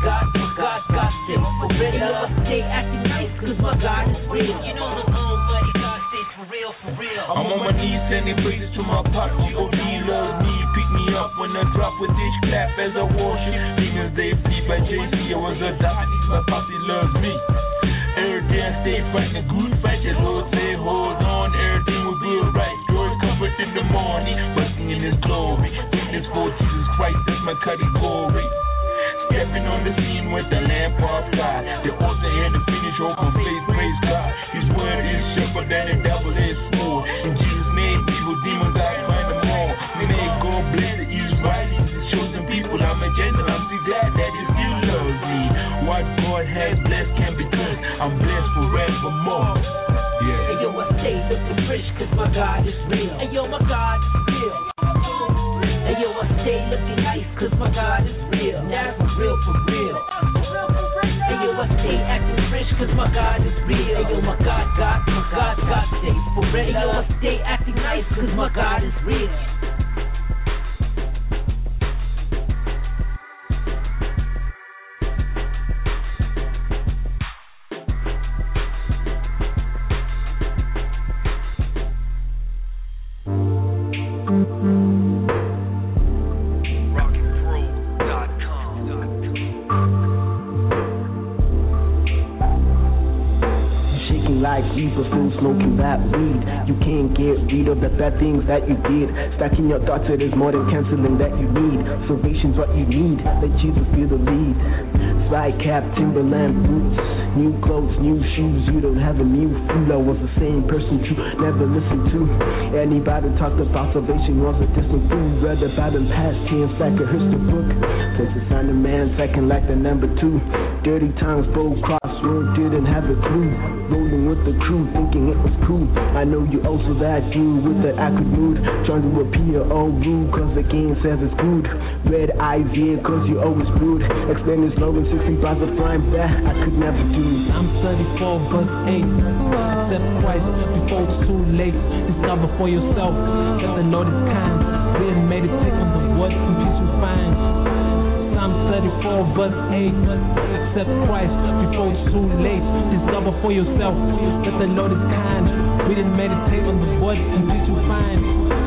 [SPEAKER 6] stays for real. Hey yo, I stay acting nice 'cause my God is real. You know the Almighty God stays for real, for real.
[SPEAKER 12] I'm on my knees sending praises to my pop. G.O.D. loves me, pick me up when I drop with this clap as I worship. Demons they flee by JC, I was a dog, my posse loves me. Every day I stay fighting a good fight, the Lord say hold on, everything will be alright. Joy comfort in the morning, busting in his glory. Witness for Jesus Christ, that's my category. Stepping on the scene with the lamp outside. The author and the finish open faith, praise God. His word is sharper than a double-edged sword. In Jesus' name, evil demons, I find them all. May God bless the Israelis, his chosen people. I'm a general, I'm so glad that he still loves me. What God has blessed can be good. I'm blessed forevermore. Yeah.
[SPEAKER 6] Hey yo, I stay looking fresh 'cause my God is real. Hey yo, my God is real. Hey yo, I stay looking nice 'cause my God is real. That's real for real. Hey yo, I stay acting fresh 'cause my God is real. Hey yo, my God stays for real. Hey yo, I stay acting nice 'cause my God is real.
[SPEAKER 13] But still smoking that weed. You can't get rid of the bad things that you did. Stacking your thoughts, it is more than canceling that you need. Salvation's what you need. Let Jesus be the lead. Fly cap, Timberland boots, new clothes, new shoes. You don't have a new food. I was the same person you never listened to. Anybody talked about salvation was a distant fool. Read about him past tense like a history book. Place to sign a man second like the number 2. Dirty times, bold crossroad, didn't have a clue. Rolling with the crew, thinking it was cool. I know you also that dude with the acrid mood. Trying to appear all rude, cause the game says it's good. Red eyes, yeah, cause you always rude. Explain this slogan, 60 bars of flying that I could never do.
[SPEAKER 14] I'm 34 verse 8. Accept Christ before it's too late. Discover for yourself that the Lord is kind. Then meditate on the word and peace you find. Psalm 34 verse 8. Accept Christ before it's too late. Discover for yourself that the Lord is kind. We didn't meditate on the word and peace you find.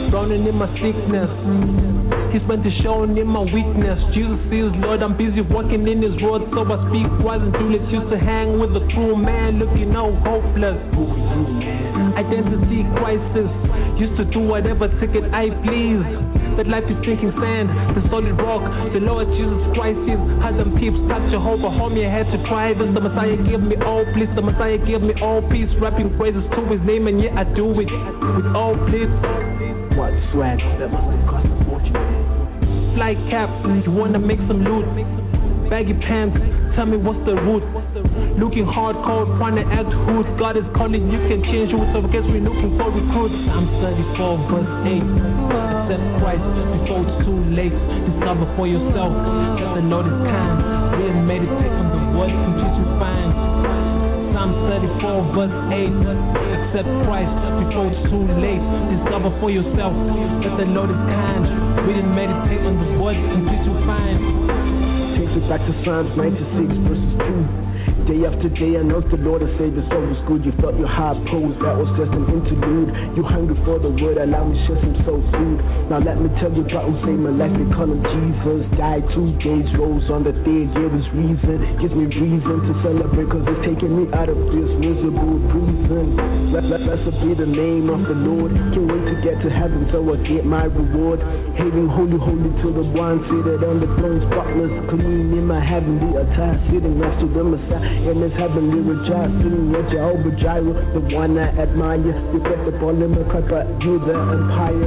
[SPEAKER 14] drowning in my sickness. He's meant to show in my weakness. Jesus is Lord, I'm busy walking in His road, so I speak wise and foolish. Used to hang with a cruel man, looking all hopeless. Identity crisis. Used to do whatever ticket I please. But life is sinking sand, the solid rock. The Lord Jesus Christ is. Had them peeps touch Jehovah, homie, I had to try this. The Messiah gave me all bliss, the Messiah gave me all peace. Rapping praises to His name, and yet I do it with all bliss.
[SPEAKER 13] What swag, that must have cost a fortune.
[SPEAKER 14] Fly cap, you wanna make some loot. Baggy pants, tell me what's the root. Looking hardcore, trying to act hood. God is calling, you can change it, so I guess we're looking for recruits. I'm 34 verse 8. Accept Christ before it's too late. Discover for yourself that the Lord is kind. Read and meditate on the word, complete you find. Psalm 34 verse 8. Accept Christ before it's too late. Discover for yourself that the Lord is kind. Read and meditate on the word, complete you find.
[SPEAKER 13] Takes it back to Psalms 96 verses 2. Day after day, I know the Lord has said the soul was good. You felt your high pose, that was just an interlude. You hungry for the word, allow me to share some soul food. Now let me tell you about who saved my life. They call him Jesus. Died 2 days, rose on the 3rd, gave his reason. Gives me reason to celebrate, cause it's taking me out of this miserable prison. Blessed be the name of the Lord. Can't wait to get to heaven so I get my reward. Hailing holy, holy to the one seated on the throne, spotless, clean in my heavenly attire, sitting next to the Messiah. In His heavenly rejoice, sitting at Jehovah Jireh, the one I admire. You get the ball in my cup, but you the empire.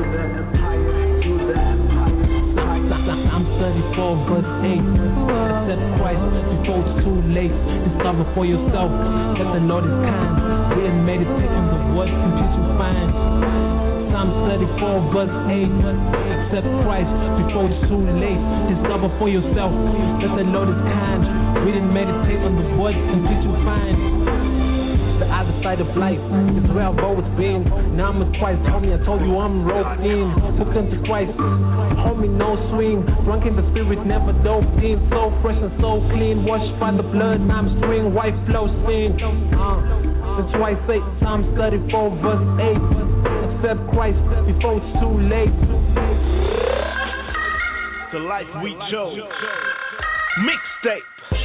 [SPEAKER 14] I'm 34 verse 8. Accept Christ before it's too late. Discover for yourself that the Lord is kind. Read and meditate on the word, complete you find. Psalm 34 verse 8. Accept Christ before it's too late. Discover for yourself that the Lord is kind. Read and meditate on the word, complete you find. The other side of life is where I've always been. Now I'm in Christ, homie, I told you I'm roped in. Hooked into Christ, homie, no swing. Drunk in the spirit, never doped in. So fresh and so clean, washed by the blood, now I'm spring, white flow sin. That's why I say Psalm 34 verse 8. Accept Christ before it's too late.
[SPEAKER 5] The life we chose. Mixtape.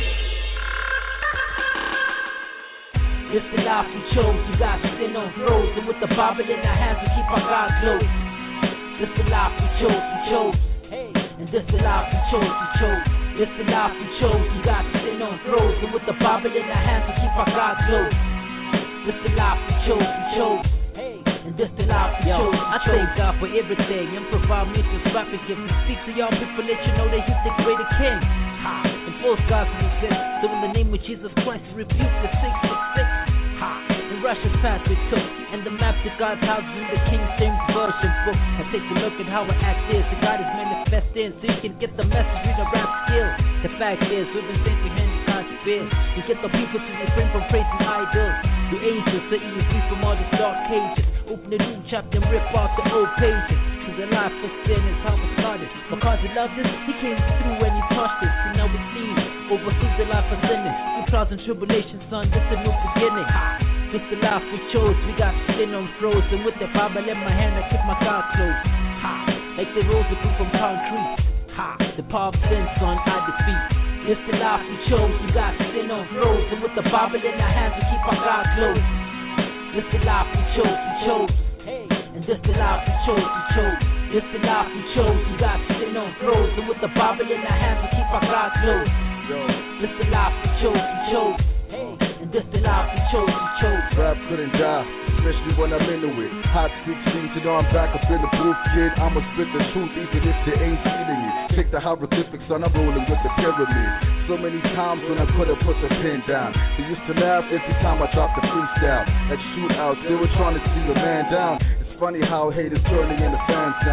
[SPEAKER 15] It's the life we chose. You got to sit on thrones, and with the Bible in our hands, we keep our God close. This the life we chose, and this the life we chose. This the life we chose. You got to sit on thrones, and with the Bible in our hands, we keep our God close. This the life we chose, and this the life we chose. I thank God for everything and provide me this rapping gift to speak to y'all people, let you know that He's the greater King. And false gospel exists, so in the name of Jesus Christ, we rebuke the 666. And Russia's path we took, and the map to God's house in the King James Version book. And take a look at how our act is, the God is manifesting, so you can get the message with the rap skills. The fact is, we've been sent behind God's spears. We get the people to refrain from praising idols. The angels setting you free from all the dark cages. Open the new chapter and rip off the old pages. Cause the life of sin is how it started. Because He loved us, He came through and He touched us. And now we see, overthrew the life of sinning. Through trials and tribulations, son, this a new beginning. This the life we chose, we got sin on throws. And with the Bible in my hand, I keep my God close. Like the rose that grew from concrete. The power of sin, son, I defeat. This the life we chose, we got sin on throws. And with the Bible in our hands, we keep our God close. This the life we chose. And this the life we chose. This the life we chose, we got sin on throws. And with the Bible in our hands, we keep our God close. This the life we chose. And this the life we chose.
[SPEAKER 16] Rap couldn't die, especially when I'm into it. Hot 16, you know I'm back up in the booth, kid. I'ma spit the truth even if they ain't feeling it. Take the hieroglyphics, son, I'm rolling with the pyramid. So many times when I could've put the pen down. They used to laugh every time I dropped the freestyle. At shootouts, they were trying to see the man down. It's funny how haters turning into fans now.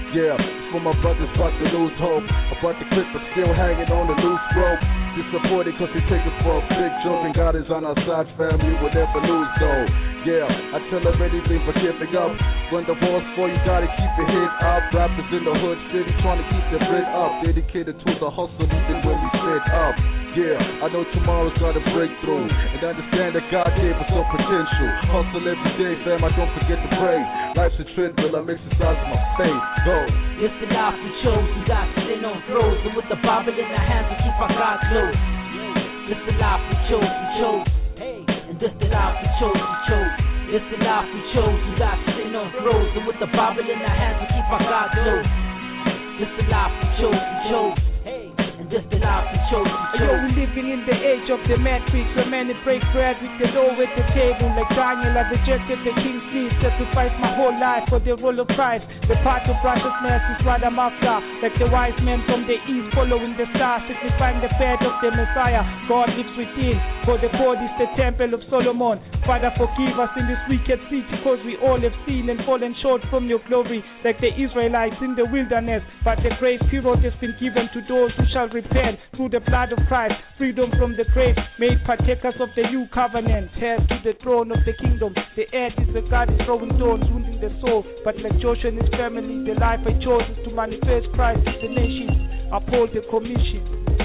[SPEAKER 16] Yeah, it's for my brothers about to lose hope. About to quit but still hanging on the loose rope. Disappointed cause they take us for a big joke. And God is on our side, family will never lose though. Yeah, I tell them anything for giving up. When the walls fall, you gotta keep your head up. Rappers in the hood city trying to keep their bread up. Dedicated to the hustle even when we sit up. Yeah, I know tomorrow's got a breakthrough. And understand that God gave us some potential. Hustle every day, fam, I don't forget to pray. Life's a treadmill, I'm exercising my faith. Go.
[SPEAKER 15] It's the life we chose, we got sin on throws. And with the Bible in our hands, we keep our God close. It's the life we chose, and this the life we chose, It's the life we chose, we got sin on throws. And with the Bible in our hands, we keep our God close. It's the life we chose, and this the life we chose,
[SPEAKER 17] Yo, we living in the age of the matrix, where many break bread with the dough at the table. Like Daniel, I rejected the king's need, sacrificed my whole life for the role of Christ. The path of righteousness is what I'm after. Like the wise men from the east following the star, signifying the bed of the Messiah. God lives within, for the body is the temple of Solomon. Father, forgive us in this wicked city, cause we all have sinned and fallen short from your glory. Like the Israelites in the wilderness, but the grace period has been given to those who shall repent through the blood of Christ. Freedom from the grave, made partakers of the new covenant. Heirs to the throne of the kingdom. The earth is the God is throwing stones, wounding the soul. But like Joshua and his family, the life I chose is to manifest Christ to the nations. Uphold the commission.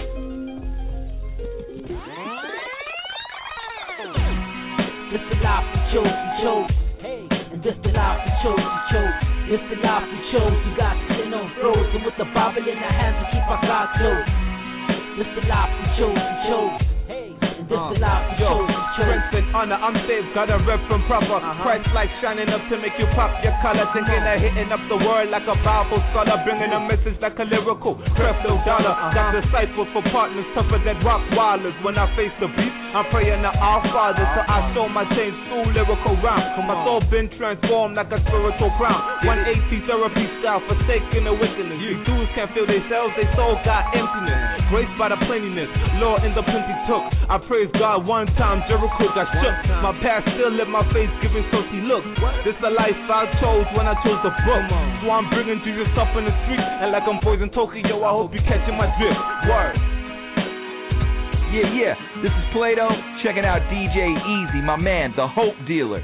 [SPEAKER 15] This the life we chose, and this the life we chose, This the life we chose, we got sin on throws. And with the Bible in our hands, we keep our God close. This the life we chose, and this the life we chose.
[SPEAKER 18] Strength and honor, I'm saved, got a rep from proper. Christ like shining up to make you pop your collar. Thinking of hitting up the world like a Bible scholar. Bringing a message like a lyrical creflo dollar. Got a cipher for partners tougher than rock wilders. When I face the beat, I'm praying to our Father. So I show my change through lyrical rhyme. My soul been transformed like a spiritual crown. 180 therapy style, forsaken the wickedness. These dudes can't feel themselves, they soul got emptiness. Graced by the plentiness, Lord in the plenty took. I praise God one time, Jericho got shook. My past still lit my face, giving salty looks. This the life I chose when I chose the book. So I'm bringing Jesus up in the street, and like I'm Poison Tokyo, I hope you catching my drift. Word.
[SPEAKER 19] Yeah, this is Plato, checking out DJ Easy, my man, the Hope Dealer.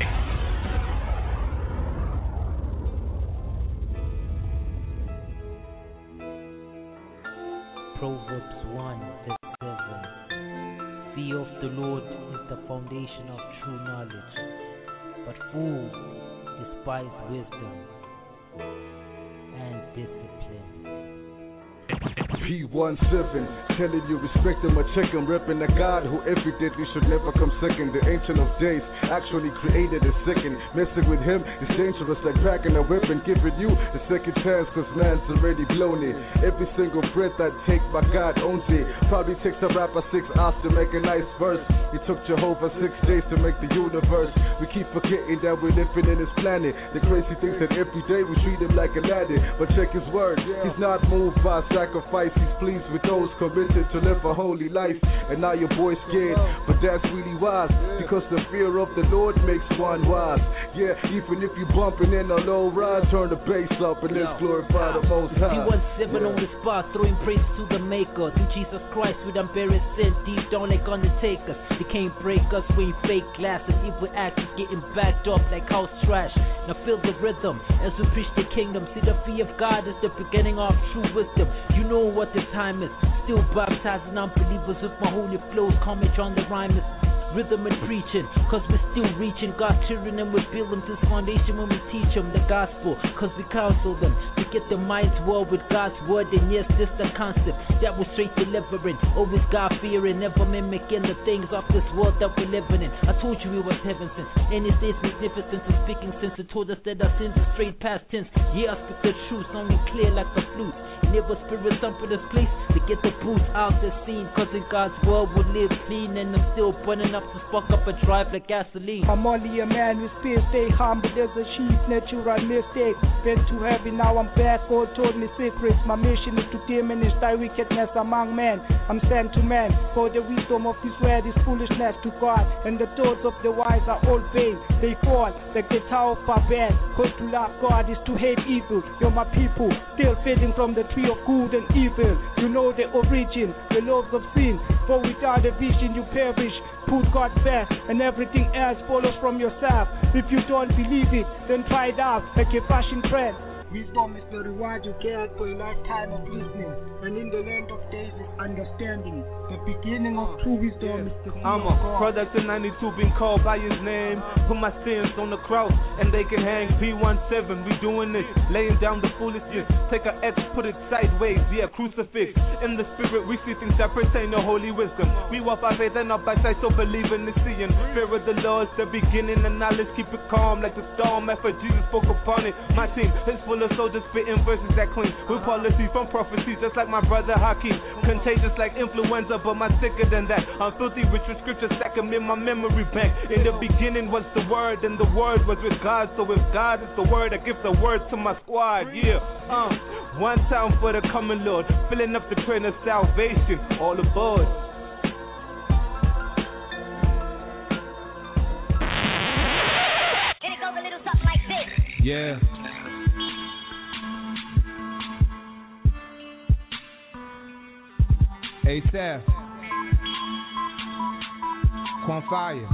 [SPEAKER 20] Proverbs 1:7. Fear of the Lord is the foundation of true knowledge, but fools despise wisdom and discipline.
[SPEAKER 16] P17, telling you respect him or check him, repping a God who evidently should never come second. The Ancient of Days actually created a second. Messing with him is dangerous like packing a weapon, giving you the second chance cause man's already blown it. Every single breath I take, my God owns it. Probably takes a rapper 6 hours to make a nice verse. It took Jehovah 6 days to make the universe. We keep forgetting that we're living in this planet. The crazy things that every day we treat him like a ladder. But check his word, he's not moved by sacrifice. He's pleased with those committed to live a holy life. And now your boy's scared, but that's really wise, because the fear of the Lord makes one wise. Yeah, even if you bumping in a low ride, turn the bass up and let's glorify the Most High.
[SPEAKER 15] P17 on the spot, throwing praise to the Maker. Through Jesus Christ, with unburied sin, deep down they gonna take us. They can't break us, we ain't fake glasses. Evil actors getting backed up like house trash. Now feel the rhythm as we preach the kingdom. See, the fear of God is the beginning of true wisdom. You know what the time is. Still baptizing unbelievers with my holy flows. Comment on the rhyme is rhythm and preaching, cause we're still reaching God's children, and we're building this foundation when we teach them the gospel, cause we counsel them to get their minds well with God's word. And yes, this the concept that we're straight delivering, always God fearing, never mimicking the things of this world that we're living in. I told you it was heaven sent, and it is magnificent and speaking since it told us that our sins are straight past tense. Yeah, I speak the truth, sounding clear like a flute. Never spirit some for this place to get the boost out the scene, cause in God's world we live clean, and I'm still burning up to spark up and drive like gasoline.
[SPEAKER 17] I'm only a man with fear, stay humble, there's a sheep, natural mistake. Been too heavy, now I'm back, God told me secrets. My mission is to diminish thy wickedness among men. I'm sent to man, for the wisdom of his word is foolishness to God, and the thoughts of the wise are all vain. They fall like the Tower of Babel, cause to love God is to hate evil. You're my people, still feeding from the tree of good and evil. You know the origin, the loves of sin, for without a vision you perish. Put God first, and everything else follows from yourself. If you don't believe it, then try it out like a fashion trend. Wisdom is the reward you get for a lifetime of listening, and in the land of days is understanding. The beginning of true wisdom is the fear
[SPEAKER 18] I'm
[SPEAKER 17] of
[SPEAKER 18] a
[SPEAKER 17] God.
[SPEAKER 18] product of 92, being called by his name. Put my sins on the cross, and they can hang. P17, we doing this, laying down the foolishness. Take a X, put it sideways, yeah, crucifix. In the spirit, we see things that pertain to holy wisdom. We walk by faith and not by sight, so believe in the seeing. Fear of the Lord's the beginning, and knowledge keep it calm like the storm after Jesus spoke upon it. My team is full of soldiers spitting verses that clean with policy from prophecy, just like my brother Hakeem. Contagious like influenza, but I'm sicker than that. I'm filthy rich with scripture stacking in my memory bank. In the beginning was the word, and the word was with God. So if God is the word, I give the word to my squad. Yeah, one time for the coming Lord, filling up the train of salvation. All aboard.
[SPEAKER 2] And it goes a little something like this.
[SPEAKER 18] Yeah. Hey, Seth. Quanfire.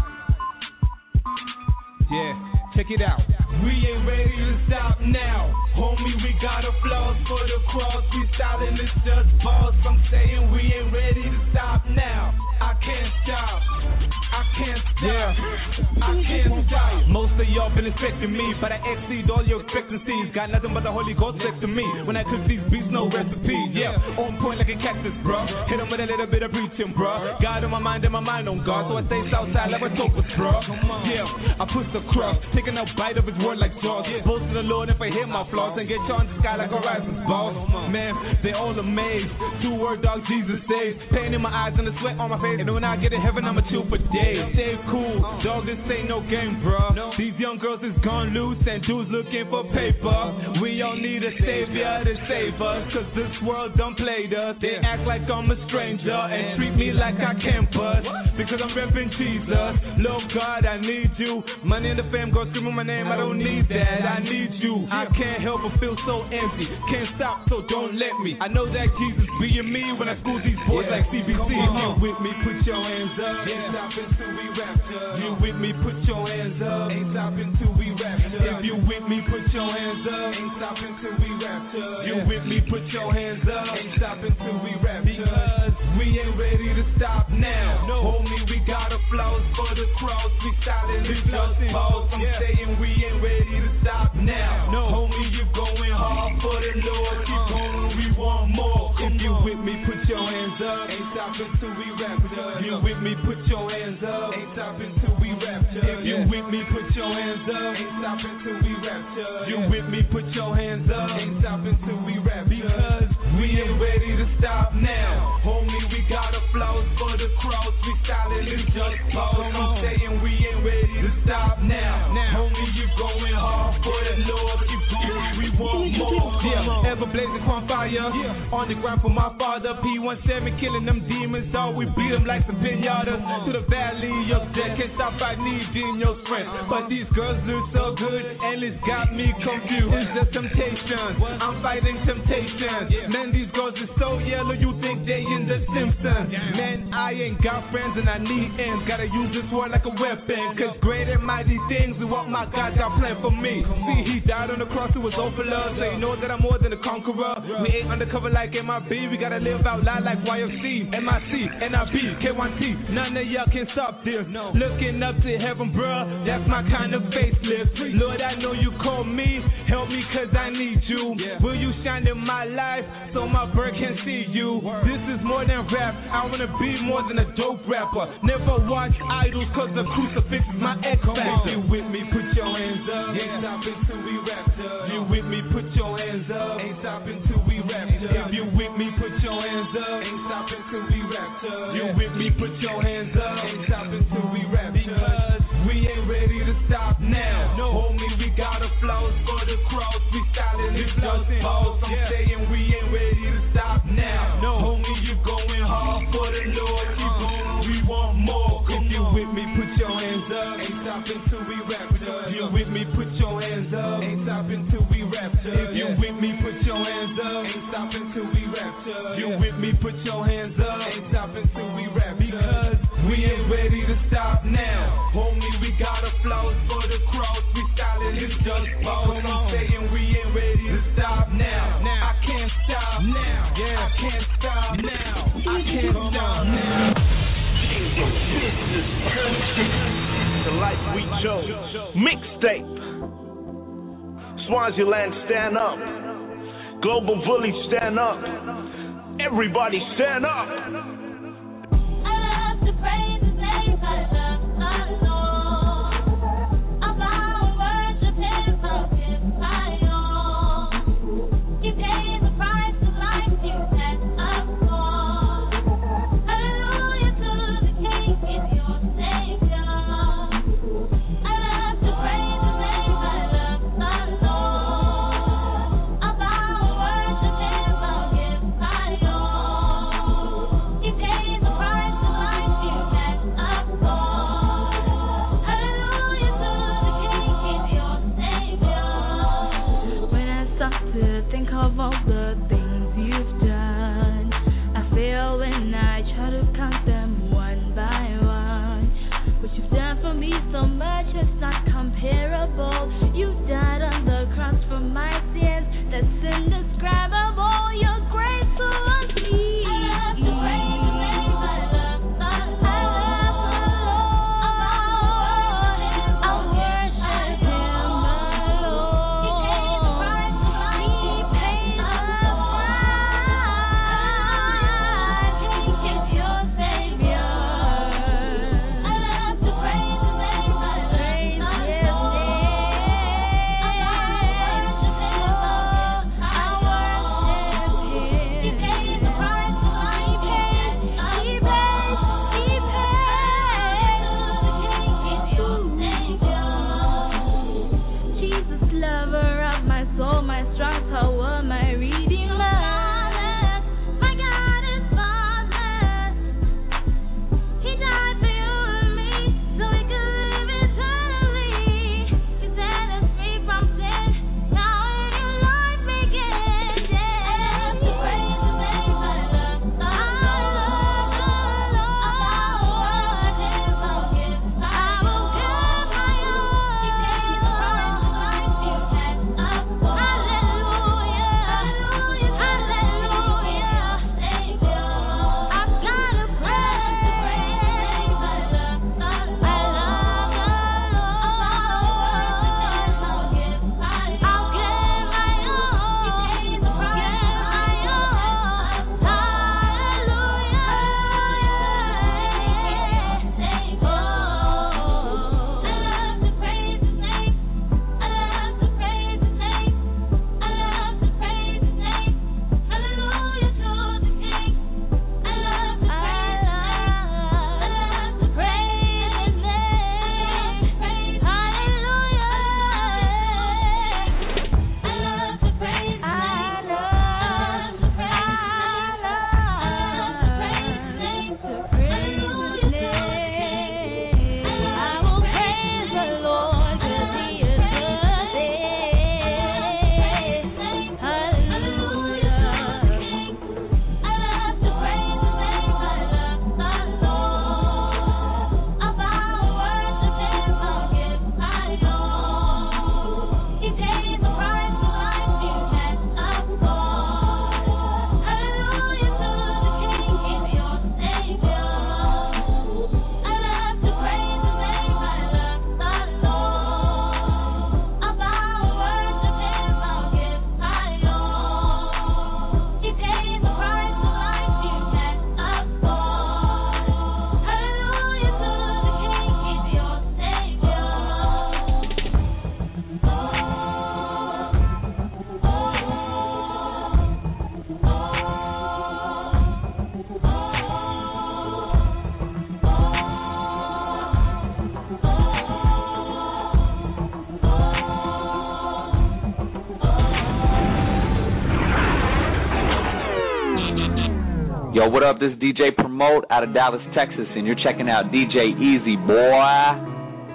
[SPEAKER 18] Yeah, check it out. We ain't ready to stop now. Homie, we got applause for the cross. We styling this just boss. I'm saying we ain't ready to stop now. I can't stop. I can't stop. I can't stop. Most of y'all been expecting me, but I exceed all your expectancies. Got nothing but the Holy Ghost next to me. When I cook these beats, no recipe. Yeah, on point like a cactus, bro. Hit 'em with a little bit of preaching, bro. God on my mind and my mind on God, so I stay southside like a topaz, bro. Yeah, I push the cross, taking a bite of his word like jaws. Boast to the Lord if I hit my flaws and get on the sky like a rising boss. Man, they all amazed. 2 word dog, Jesus saves. Pain in my eyes and the sweat on my face. And when I get to heaven, I'ma chill for days. Stay cool, dog, this ain't no game, bro. These young girls is gone loose and dudes looking for paper. We all need a savior to save us, cause this world done played us. They act like I'm a stranger and treat me like I can't bust, because I'm repping Jesus. Lord God, I need you. Money in the fam, go screaming my name, I don't need that, I need you. I can't help but feel so empty. Can't stop, so don't let me. I know that Jesus be in me when I school these boys like CBC. If you with me, put your hands up. Ain't stopping till we rapture. You with me, put your hands up. Ain't stopping till we rapture. If you with me, put your hands up. Ain't stopping till we rapture. You with me, put your hands up. Ain't stopping till we rapture. Because we ain't ready to stop now. Homie, we got applause for the cross. We silent, we just pause. I'm saying we ain't ready to stop now. Homie, you going hard for the Lord. Keep going, we want more. If you with me, put your hands up. Ain't stopping till we rapture. You with me, put your hands up. Ain't stopping till we rapture. If you with me, put your hands up. Ain't stopping till we rapture. You with me, put your hands up. Ain't stopping till we rapture. Because we ain't ready to stop now. Homie, we got applause for the cross. We silent, we just pause. I'm saying we ain't ready to stop now. Homie, you going hard for the Lord. Keep going, we want more. Yeah, ever blazing Quanfire. On the ground for my father. P17 killing them demons, dog. We beat them like some pinatas. To the valley of death. Can't stop, I need in your strength. But these girls look so good, and it's got me confused. It's the temptation. I'm fighting temptation. Man, these girls are so yellow, you think they in the Simpsons. Man, I ain't got friends and I need ends. Gotta use this word like a weapon, cause great and mighty things is what my God got planned for me. See, he died on the cross, it was all for love. So you know that I'm more than a conqueror. We ain't undercover like MIB. We gotta live out loud like YFC, MIC, NIB, K1T. None of y'all can stop this. Looking up to heaven, bruh, that's my kind of facelift. Lord, I know you call me, help me cause I need you. Will you shine in my life so my bird can see you? This is more than rap, I wanna be more than a dope rapper. Never watch idols cause the crucifix is my X factor. You with me, put your hands up. Ain't stopping till we rapture. You with me, put your hands up. Ain't stopping till we rapture. If you with me, put your hands up. Ain't stopping till we rapture. You with me, put your hands up. Ain't stopping till we rapture. Because we ain't ready to stop now. Homie, we got applause for the cross. We silent, we just pause. I'm saying we ain't ready to stop now. Homie, you going hard
[SPEAKER 12] for the Lord. Keep on, we want more. If you with me, put your hands up. Ain't stopping till we rapture. If you with me, put your hands up. Ain't stopping till we rapture. If you with me, put your hands up. Ain't stopping till we rapture. If you with me, put your hands up. Ain't stopping till we rapture. Because we ain't ready to stop now. Homie, we got applause for the cross. We styling is just balls. I'm saying we ain't ready to stop now. I can't stop now. I can't stop now. I can't stop now.
[SPEAKER 5] The life we chose. Mixtape. Swaziland, stand up. Global Bully, stand up. Everybody stand up.
[SPEAKER 2] I love to praise His name, I love my Lord. I vow to worship Him, I'll give my all. He pays the price of life, you that I'm for. Hallelujah to the King, is your Savior. I love to praise His name, I love my Lord. I vow to worship Him, I'll give my all. He pays the price of life, you that
[SPEAKER 19] Yo, what up? This is DJ Promote out of Dallas, Texas, and you're checking out DJ Easy, boy.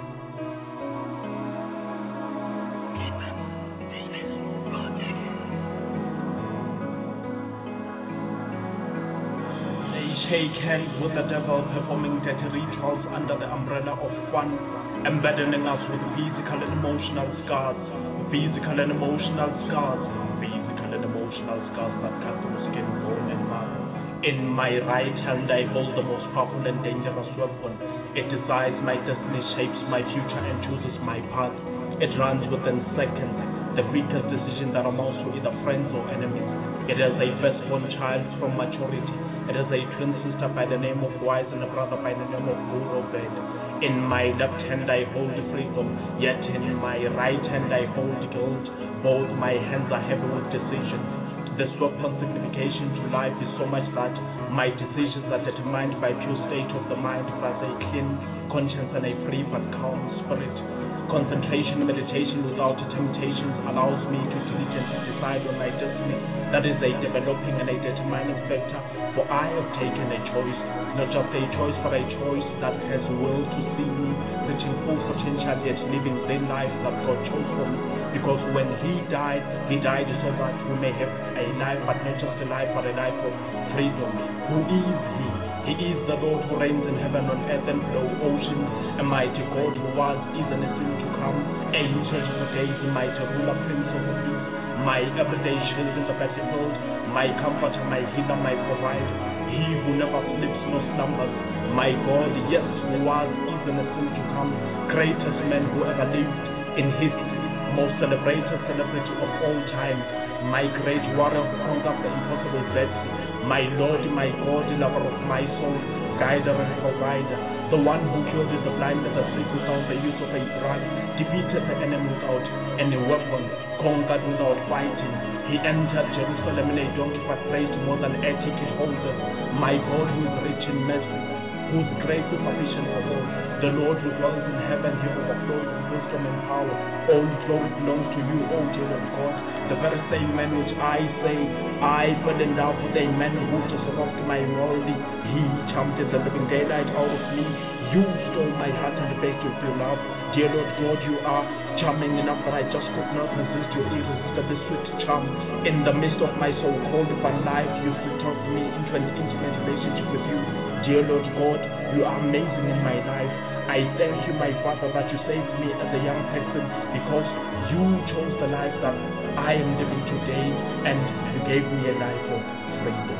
[SPEAKER 21] Shake hands with the devil, performing dirty rituals under the umbrella of fun, embedding us with physical and emotional scars, physical and emotional scars, physical and emotional scars that cut through skin, bone, and marrow. In my right hand I hold the most powerful and dangerous weapon. It decides my destiny, shapes my future, and chooses my path. It runs within seconds, the weakest decision that amounts to either friends or enemies. It is a firstborn child from maturity. It is a twin sister by the name of Wise and a brother by the name of Gurobed. In my left hand I hold freedom, yet in my right hand I hold guilt. Both my hands are heavy with decisions. The weapon's signification to life is so much that my decisions are determined by pure state of the mind, plus a clean conscience and a free but calm spirit. Concentration, meditation without temptations allows me to diligently decide on my destiny. That is a developing and a determining factor, for I have taken a choice, not just a choice, but a choice that has will to see me reaching full potential, yet living the life that God chose for me. Because when He died so that we may have a life, but not just a life, but a life of freedom. Who is He? He is the Lord who reigns in heaven, on earth, and below oceans, a mighty God who was, is, and is soon to come. Ancient of days, mighty ruler, Prince of peace, my everyday shield in the battlefield, my comforter, my healer, my provider, He who never sleeps nor slumbers, my God, yes, who was, is, and is soon to come, greatest man who ever lived in history, most celebrated celebrity of all time, my great warrior who conquered the impossible death, my Lord, my God, lover of my soul, guider and provider, the one who killed the blind and the sick without the use of a drug, defeated the enemy without any weapon, conquered without fighting. He entered Jerusalem in a donkey but placed more than 80 ticket holders. My God who is rich in mercy, whose grace is sufficient for all. The Lord who dwells in heaven, He overflows with wisdom and power. All glory belongs to You, O dear Lord God. The very same man which I say, I fell in love with a man who disrupted my world. He charmed the living daylight out of me. You stole my heart and begged with Your love. Dear Lord God, You are charming enough that I just could not resist Your irresistible sweet charm. In the midst of my so-called fun life, You thrust me into an intimate relationship with You. Dear Lord God, You are amazing in my life. I thank You, my Father, that You saved me as a young person, because You chose the life that I am living today, and You gave me a life of freedom.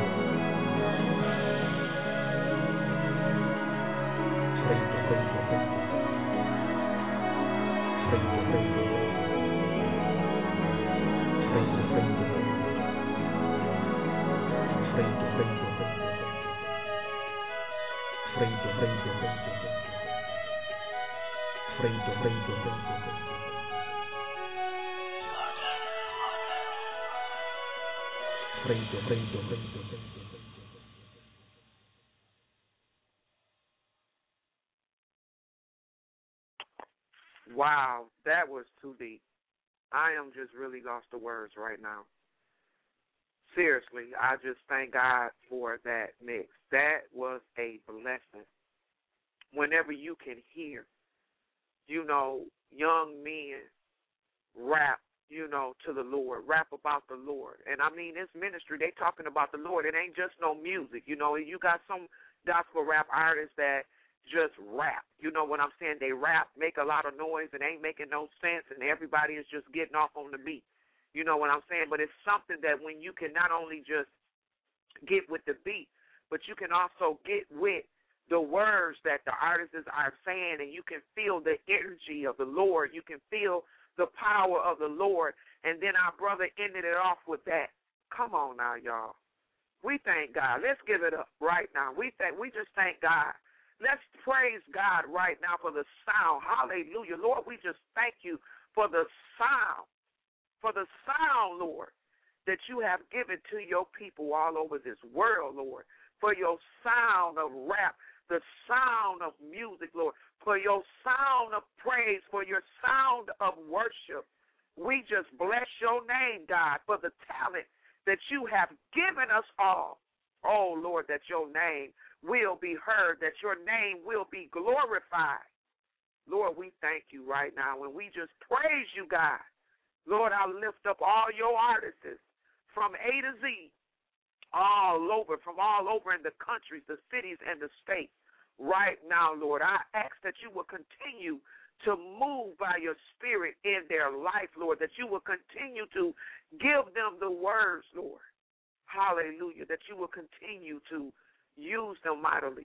[SPEAKER 3] Wow, that was too deep. I am just really lost for words right now. Seriously, I just thank God for that mix. That was a blessing. Whenever you can hear, young men rap, to the Lord, rap about the Lord. And I mean, it's ministry. They talking about the Lord. It ain't just no music. You got some gospel rap artists that just rap. You know what I'm saying? They rap, make a lot of noise, and ain't making no sense, and everybody is just getting off on the beat. You know what I'm saying? But it's something that when you can not only just get with the beat, but you can also get with the words that the artists are saying, and you can feel the energy of the Lord. You can feel the power of the Lord. And then our brother ended it off with that. Come on now, y'all. We thank God. Let's give it up right now. We just thank God. Let's praise God right now for the sound. Hallelujah. Lord, we just thank You for the sound. For the sound, Lord, that You have given to Your people all over this world, Lord. For Your sound of rap, the sound of music, Lord. For Your sound of praise, for Your sound of worship. We just bless Your name, God, for the talent that You have given us all. Oh, Lord, that your name will be heard, that your name will be glorified. Lord, we thank you right now, and we just praise you, God. Lord, I lift up all your artists from A to Z, all over, from all over in the countries, the cities, and the states. Right now, Lord, I ask that you will continue to move by your spirit in their life, Lord, that you will continue to give them the words, Lord. Hallelujah, that you will continue to use them mightily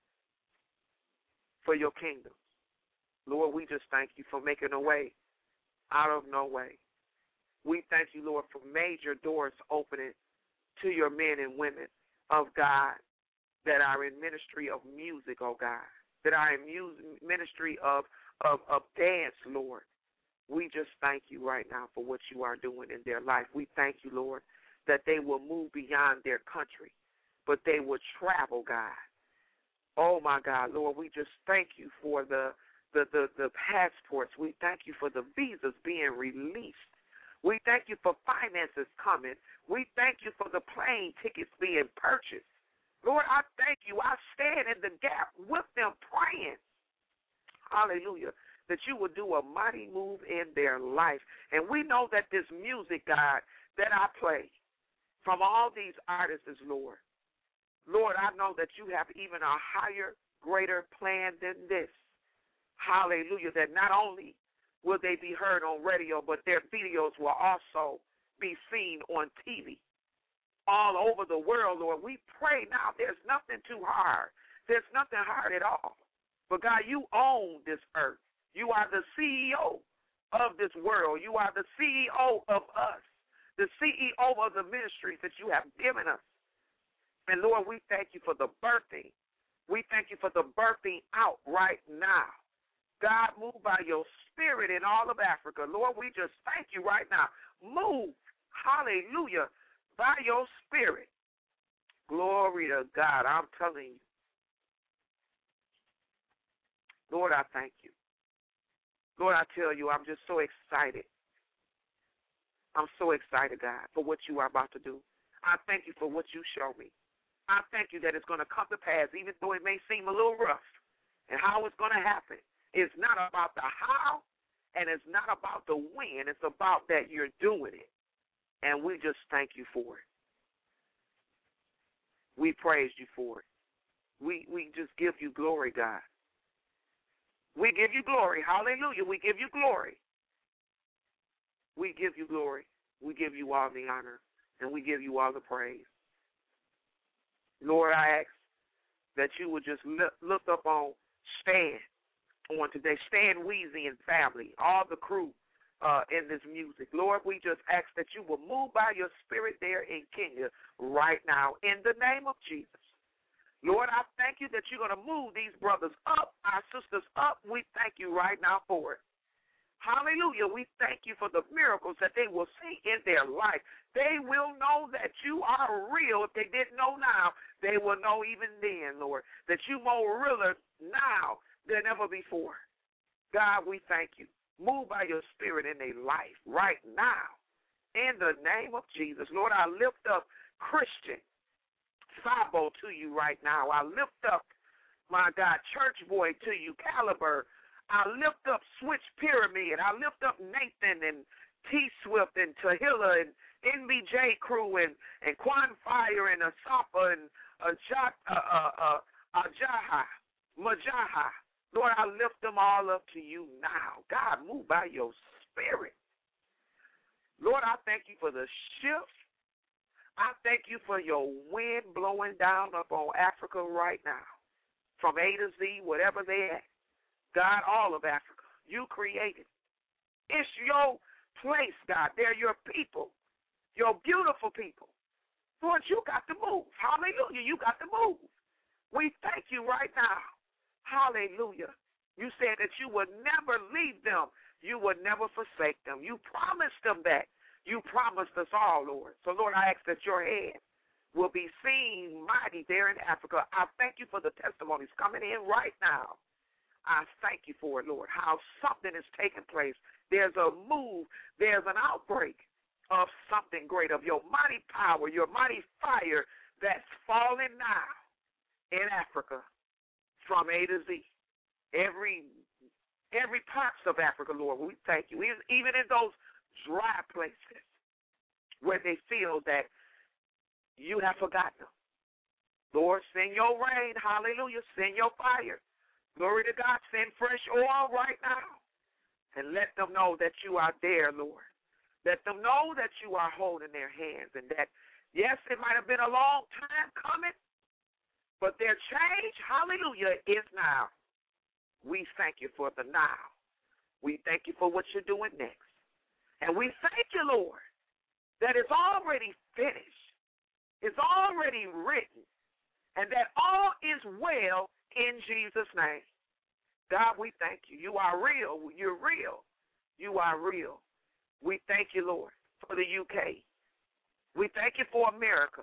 [SPEAKER 3] for your kingdom. Lord, we just thank you for making a way out of no way. We thank you, Lord, for major doors opening to your men and women of God that are in ministry of music, oh God, that are in ministry of dance, Lord. We just thank you right now for what you are doing in their life. We thank you, Lord, that they will move beyond their country, but they will travel, God. Oh, my God, Lord, we just thank you for the passports. We thank you for the visas being released. We thank you for finances coming. We thank you for the plane tickets being purchased. Lord, I thank you. I stand in the gap with them praying. Hallelujah. That you will do a mighty move in their life. And we know that this music, God, that I play from all these artists, Lord, I know that you have even a higher, greater plan than this. Hallelujah. That not only will they be heard on radio, but their videos will also be seen on TV all over the world, Lord. We pray now there's nothing too hard. There's nothing hard at all. But, God, you own this earth. You are the CEO of this world. You are the CEO of us, the CEO of the ministries that you have given us. And, Lord, we thank you for the birthing. We thank you for the birthing out right now. God, move by your spirit in all of Africa. Lord, we just thank you right now. Move, hallelujah, by your spirit. Glory to God, I'm telling you. Lord, I thank you. Lord, I tell you, I'm just so excited. I'm so excited, God, for what you are about to do. I thank you for what you show me. I thank you that it's going to come to pass, even though it may seem a little rough, and how it's going to happen. It's not about the how, and it's not about the when. It's about that you're doing it, and we just thank you for it. We praise you for it. We just give you glory, God. We give you glory. Hallelujah. We give you glory. We give you glory. We give you all the honor, and we give you all the praise. Lord, I ask that you would just look up on Stan on today, Stan Weezy and family, all the crew in this music. Lord, we just ask that you will move by your spirit there in Kenya right now in the name of Jesus. Lord, I thank you that you're going to move these brothers up, our sisters up. We thank you right now for it. Hallelujah. We thank you for the miracles that they will see in their life. They will know that you are real. If they didn't know now, they will know even then, Lord, that you more realer now than ever before. God, we thank you. Move by your spirit in their life right now in the name of Jesus. Lord, I lift up Christian Sabo to you right now. I lift up, my God, Church Boy to you, Caliber. I lift up Switch Pyramid. I lift up Nathan and T-Swift and Tahila and NBJ Crew and Quan Fire and Asafa and Majaha. Lord, I lift them all up to you now. God, move by your spirit. Lord, I thank you for the shift. I thank you for your wind blowing down up on Africa right now. From A to Z, whatever they at. God, all of Africa, you created. It's your place, God. They're your people, your beautiful people. Lord, you got to move. Hallelujah, you got to move. We thank you right now. Hallelujah. You said that you would never leave them. You would never forsake them. You promised them that. You promised us all, Lord. So, Lord, I ask that your hand will be seen mighty there in Africa. I thank you for the testimonies coming in right now. I thank you for it, Lord, how something is taking place. There's a move. There's an outbreak of something great, of your mighty power, your mighty fire that's falling now in Africa from A to Z. Every parts of Africa, Lord, we thank you. Even in those dry places where they feel that you have forgotten them. Lord, send your rain, hallelujah, send your fire. Glory to God, send fresh oil right now. And let them know that you are there, Lord. Let them know that you are holding their hands and that, yes, it might have been a long time coming, but their change, hallelujah, is now. We thank you for the now. We thank you for what you're doing next. And we thank you, Lord, that it's already finished. It's already written. And that all is well in Jesus' name. God, we thank you. You are real. You're real. You are real. We thank you, Lord, for the UK. We thank you for America.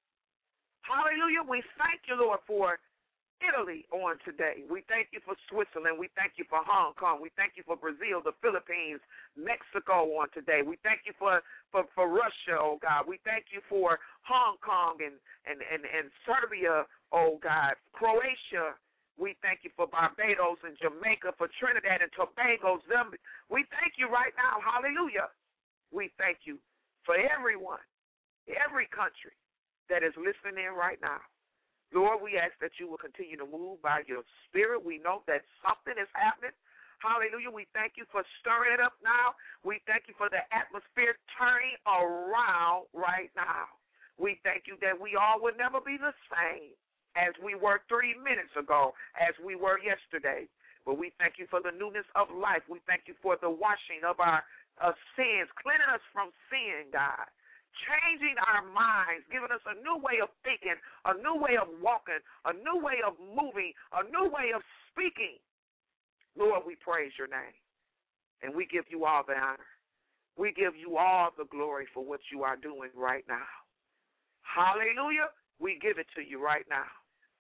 [SPEAKER 3] Hallelujah. We thank you, Lord, for Italy on today. We thank you for Switzerland. We thank you for Hong Kong. We thank you for Brazil, the Philippines, Mexico on today. We thank you for Russia, oh God. We thank you for Hong Kong and Serbia, oh God. Croatia. We thank you for Barbados and Jamaica, for Trinidad and Tobago. We thank you right now. Hallelujah. We thank you for everyone, every country that is listening in right now. Lord, we ask that you will continue to move by your spirit. We know that something is happening. Hallelujah. We thank you for stirring it up now. We thank you for the atmosphere turning around right now. We thank you that we all will never be the same as we were 3 minutes ago, as we were yesterday. But we thank you for the newness of life. We thank you for the washing of our sins, cleansing us from sin, God. Changing our minds, giving us a new way of thinking, a new way of walking, a new way of moving, a new way of speaking. Lord, we praise your name, and we give you all the honor. We give you all the glory for what you are doing right now. Hallelujah. We give it to you right now.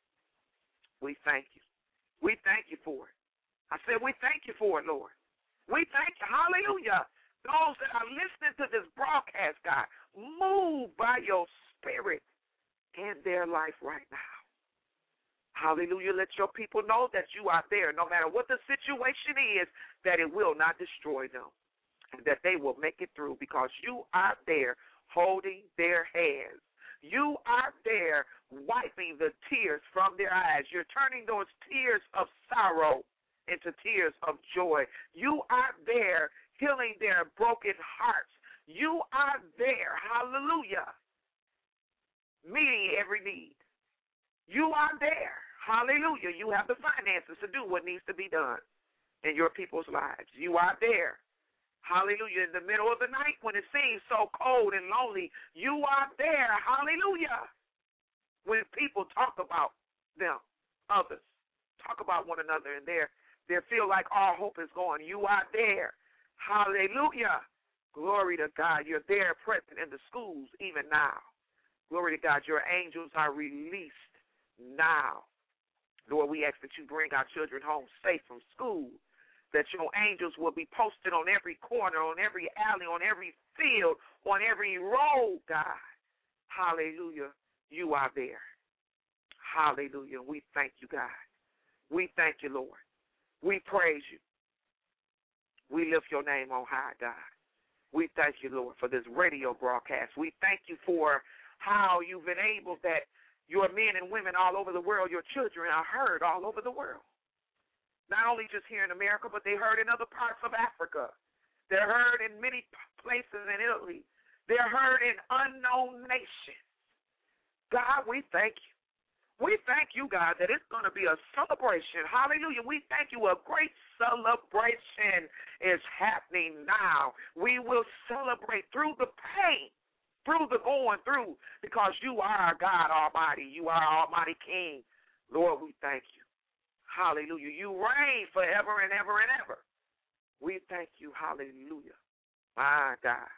[SPEAKER 3] We thank you. We thank you for it. I said we thank you for it, Lord. We thank you. Hallelujah. Those that are listening to this broadcast, God, move by your spirit in their life right now. Hallelujah. Let your people know that you are there, no matter what the situation is, that it will not destroy them, and that they will make it through because you are there holding their hands. You are there wiping the tears from their eyes. You're turning those tears of sorrow into tears of joy. You are there healing their broken hearts. You are there, hallelujah, meeting every need. You are there, hallelujah. You have the finances to do what needs to be done in your people's lives. You are there, hallelujah, in the middle of the night when it seems so cold and lonely. You are there, hallelujah, when people talk about them, others, talk about one another, and they feel like all hope is gone. You are there. Hallelujah. Glory to God. You're there present in the schools even now. Glory to God. Your angels are released now. Lord, we ask that you bring our children home safe from school, that your angels will be posted on every corner, on every alley, on every field, on every road, God. Hallelujah. You are there. Hallelujah. We thank you, God. We thank you, Lord. We praise you. We lift your name on high, God. We thank you, Lord, for this radio broadcast. We thank you for how you've enabled that your men and women all over the world, your children, are heard all over the world. Not only just here in America, but they're heard in other parts of Africa. They're heard in many places in Italy. They're heard in unknown nations. God, we thank you. We thank you, God, that it's going to be a celebration. Hallelujah. We thank you. A great celebration is happening now. We will celebrate through the pain, through the going through, because you are God Almighty. You are Almighty King. Lord, we thank you. Hallelujah. You reign forever and ever and ever. We thank you. Hallelujah. My God.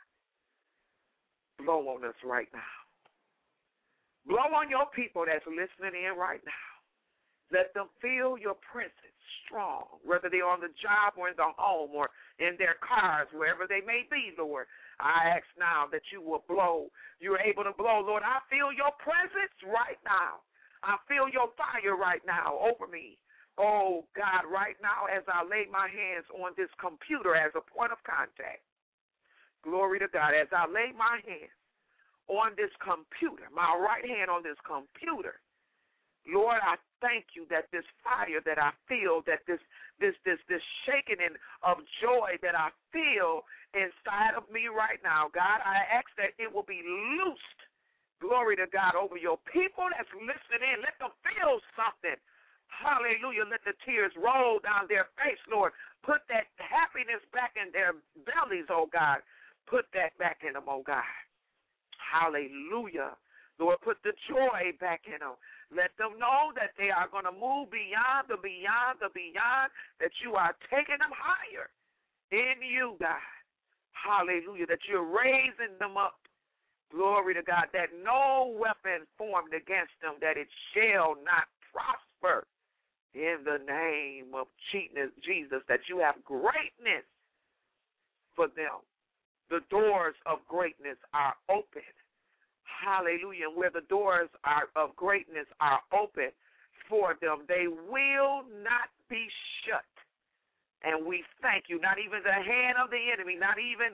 [SPEAKER 3] Blow on us right now. Blow on your people that's listening in right now. Let them feel your presence strong, whether they're on the job or in the home or in their cars, wherever they may be, Lord. I ask now that you will blow. You're able to blow, Lord. I feel your presence right now. I feel your fire right now over me. Oh, God, right now as I lay my hands on this computer as a point of contact, glory to God, as I lay my hands on this computer, my right hand on this computer, Lord, I thank you that this fire that I feel, that this shaking of joy that I feel inside of me right now, God, I ask that it will be loosed, glory to God, over your people that's listening in. Let them feel something. Hallelujah. Let the tears roll down their face, Lord. Put that happiness back in their bellies, oh God. Put that back in them, oh God. Hallelujah. Lord, put the joy back in them. Let them know that they are going to move beyond the beyond, that you are taking them higher in you, God. Hallelujah, that you're raising them up. Glory to God, that no weapon formed against them, that it shall not prosper in the name of Jesus, that you have greatness for them. The doors of greatness are open. Hallelujah. Where the doors of greatness are open for them, they will not be shut. And we thank you. Not even the hand of the enemy, not even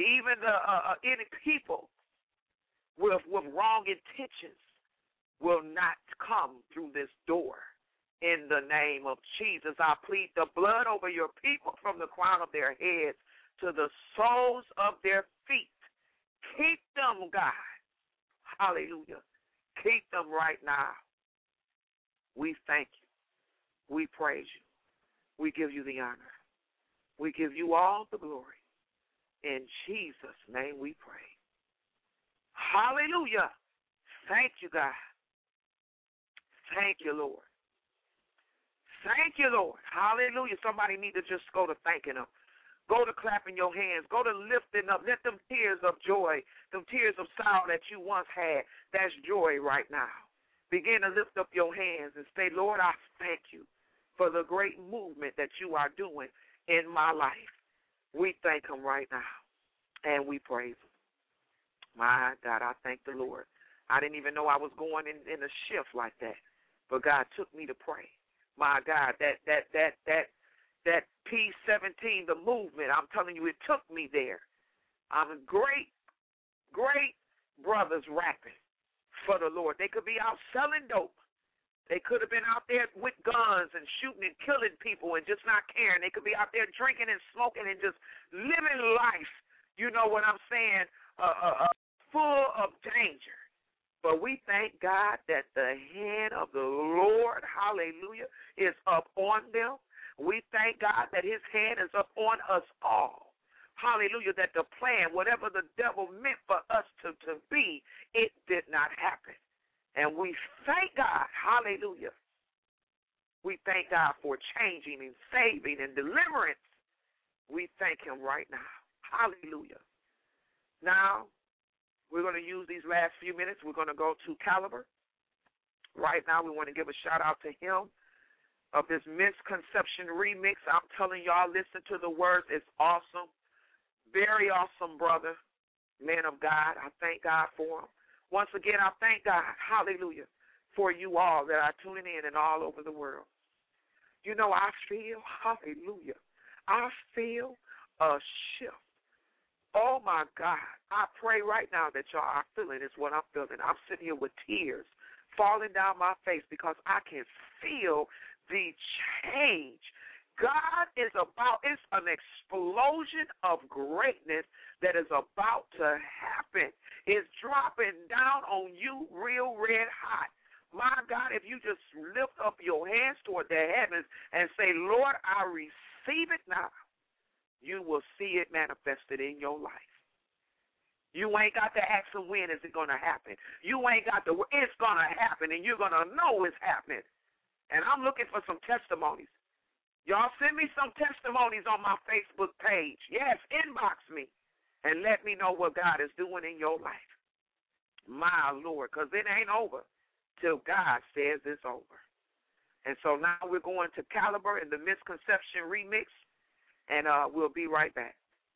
[SPEAKER 3] any people with wrong intentions will not come through this door. In the name of Jesus, I plead the blood over your people from the crown of their heads to the soles of their feet. Keep them, God. Hallelujah. Keep them right now. We thank you. We praise you. We give you the honor. We give you all the glory. In Jesus' name we pray. Hallelujah. Thank you, God. Thank you, Lord. Thank you, Lord. Hallelujah. Somebody need to just go to thanking him. Go to clapping your hands. Go to lifting up. Let them tears of joy, them tears of sorrow that you once had, that's joy right now. Begin to lift up your hands and say, Lord, I thank you for the great movement that you are doing in my life. We thank him right now, and we praise him. My God, I thank the Lord. I didn't even know I was going in a shift like that, but God took me to pray. My God, that P17, the movement, I'm telling you, it took me there. I'm great brothers rapping for the Lord. They could be out selling dope. They could have been out there with guns and shooting and killing people and just not caring. They could be out there drinking and smoking and just living life, you know what I'm saying, full of danger. But we thank God that the hand of the Lord, hallelujah, is up on them. We thank God that his hand is up on us all. Hallelujah, that the plan, whatever the devil meant for us to be, it did not happen. And we thank God, hallelujah. We thank God for changing and saving and deliverance. We thank him right now. Hallelujah. Now, we're going to use these last few minutes. We're going to go to Caliber. Right now, we want to give a shout-out to him of this Misconception remix. I'm telling y'all, listen to the words. It's awesome. Very awesome, brother, man of God. I thank God for him. Once again, I thank God, hallelujah, for you all that are tuning in and all over the world. You know, I feel, hallelujah, I feel a shift. Oh, my God. I pray right now that y'all are feeling is what I'm feeling. I'm sitting here with tears falling down my face because I can feel the change. God is about, it's an explosion of greatness that is about to happen. It's dropping down on you real red hot. My God, if you just lift up your hands toward the heavens and say, Lord, I receive it now, you will see it manifested in your life. You ain't got to ask them when is it going to happen. You ain't got to, it's going to happen, and you're going to know it's happening. And I'm looking for some testimonies. Y'all send me some testimonies on my Facebook page. Yes, inbox me and let me know what God is doing in your life. My Lord, because it ain't over till God says it's over. And so now we're going to Caliber in the Misconception remix, and we'll be right back.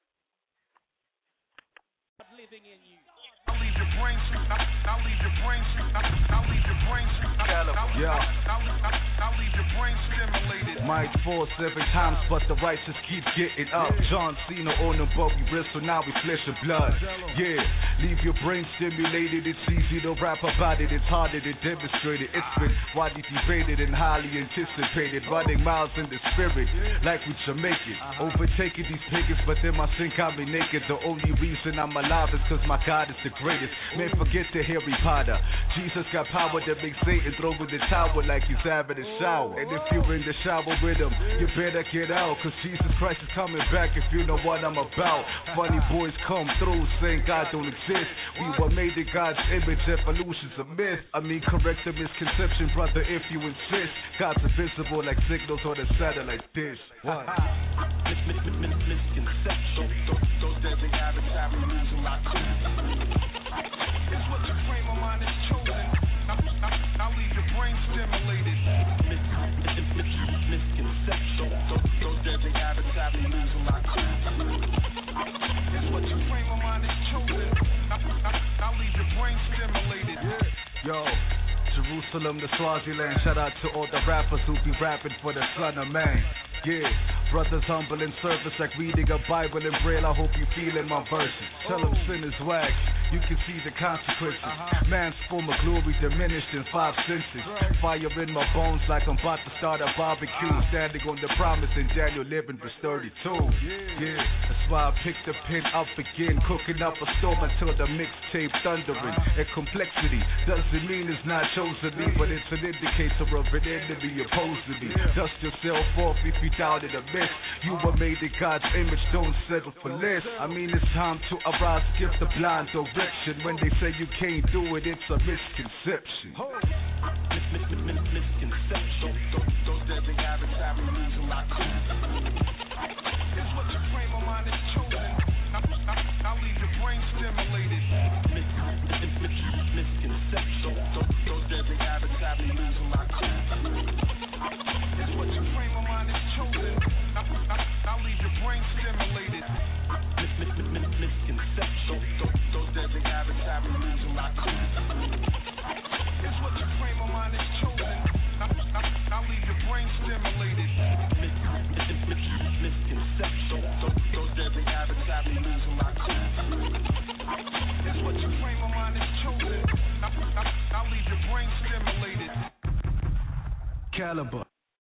[SPEAKER 10] Living in you.
[SPEAKER 12] I'll leave your brain sleep. I'll leave your brain sleep. I'll leave your brain sleep.
[SPEAKER 11] Yeah.
[SPEAKER 12] I'll leave your brain stimulated.
[SPEAKER 11] Might fall 7 times, but the righteous keep getting up. John Cena on them, but we wrestle, now we flesh and blood. Yeah, leave your brain stimulated. It's easy to rap about it, it's harder to demonstrate it. It's been widely debated and highly anticipated. Running miles in the spirit, like we Jamaican. Overtaking these pagans, but then my sin got me naked. The only reason I'm alive is cause my God is the greatest. Man, forget the Harry Potter. Jesus got power to make Satan throw in the towel like he's having a shower. And if you're in the shower with him, you better get out, cause Jesus Christ is coming back if you know what I'm about. Funny boys come through saying God don't exist. We were made in God's image, evolution's a myth. I mean, correct the misconception, brother, if you insist. God's invisible like signals on a satellite dish. What?
[SPEAKER 12] Misconception. Those deadly habits have me losing my tooth. It's what your frame of mind is chosen. I'll leave your brain stimulated. Misconception. Those deadly habits have me losing my tooth. It's what your frame of mind is chosen. I'll leave your brain stimulated.
[SPEAKER 11] Yo, Jerusalem to Swaziland. Shout out to all the rappers who be rapping for the Son of Man. Yeah, brothers humble in service like reading a Bible in Braille. I hope you feeling my verses. Tell them sin is whack, you can see the consequences. Man's form of glory diminished in 5 senses. Fire in my bones like I'm about to start a barbecue. Standing on the promise in Daniel 11 verse 32. Yeah, that's why I picked the pen up again. Cooking up a storm until the mixtape thundering. And complexity doesn't mean it's not chosen me, but it's an indicator of an enemy opposed to me. Dust yourself off if you doubted a myth. You were made in God's image, don't settle for less. I mean, it's time to arise, give the blind direction. When they say you can't do it, it's a misconception.
[SPEAKER 12] Misconception. Those deadly habits have me losing my tooth. It's what your frame of mind is chosen. I'll leave your brain stimulated. Misconception. Those deadly habits have me losing my tooth. It's what your frame of mind is chosen. I'll leave your brain stimulated. Misconception. Those deadly habits have me losing my tooth. It's what your frame of mind is chosen. I'll leave your brain stimulated. Misconception. Those deadly habits have me losing my tooth. It's what your frame of mind is chosen. I'll leave your brain stimulated.
[SPEAKER 11] Caliber.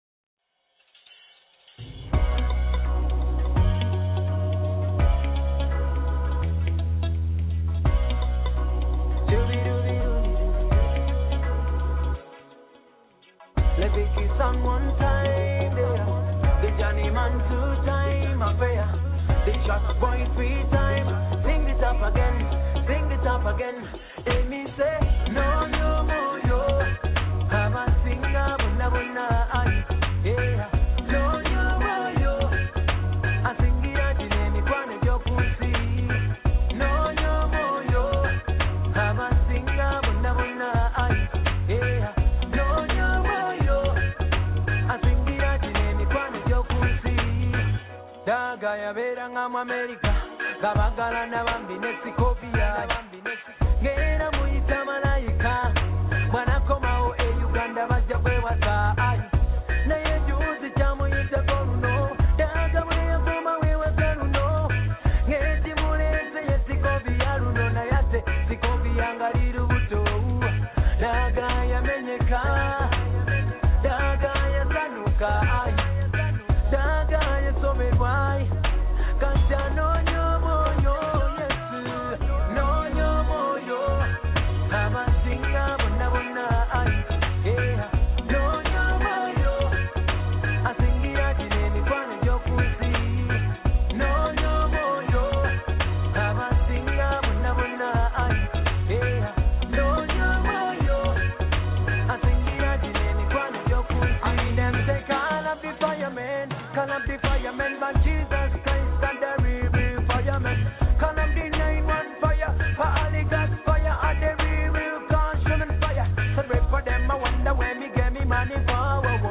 [SPEAKER 6] Let me kiss on one time there. The Johnny man 2 time affair. The shot boy 3 time. Sing it up again, sing it up again. And me say, no, no more, yo. I'm a singer, when I, yeah. No, no more, yo. I sing it out in any one of your pussy. No, no more, yo. I'm a singer, when I, yeah. No, no more, yo. I sing it out in any one of your pussy. Daga ya veranga mu America. Gabagala na bambi Mexico via. Ngera muita malaika. Bwana komao Uganda bajja kwewasa. Naye juzi kyamuyita koruno. Daga weyavuma wewasa luno. Ngeti muleze ye Sikovia luno. Nayate Sikovia ngali lubuto. Daga yamenyeka. Daga yasanuka. Daga yasomerwa. Kanja no nyomo yo yesu. No nyomo yo. Ama singa bona yeah. No nyomo yo. Asingira jineni kwane jokusi. No nyomo yo. Ama singa bona yeah. No nyomo yo. Asingira jineni kwane jokusi. I mean them say call up the firemen, but Jesus Christ and the real firemen. Call up the 9-1 fire, for all the God's fire and the real consuming fire. So pray for them, I wonder where me get me money for.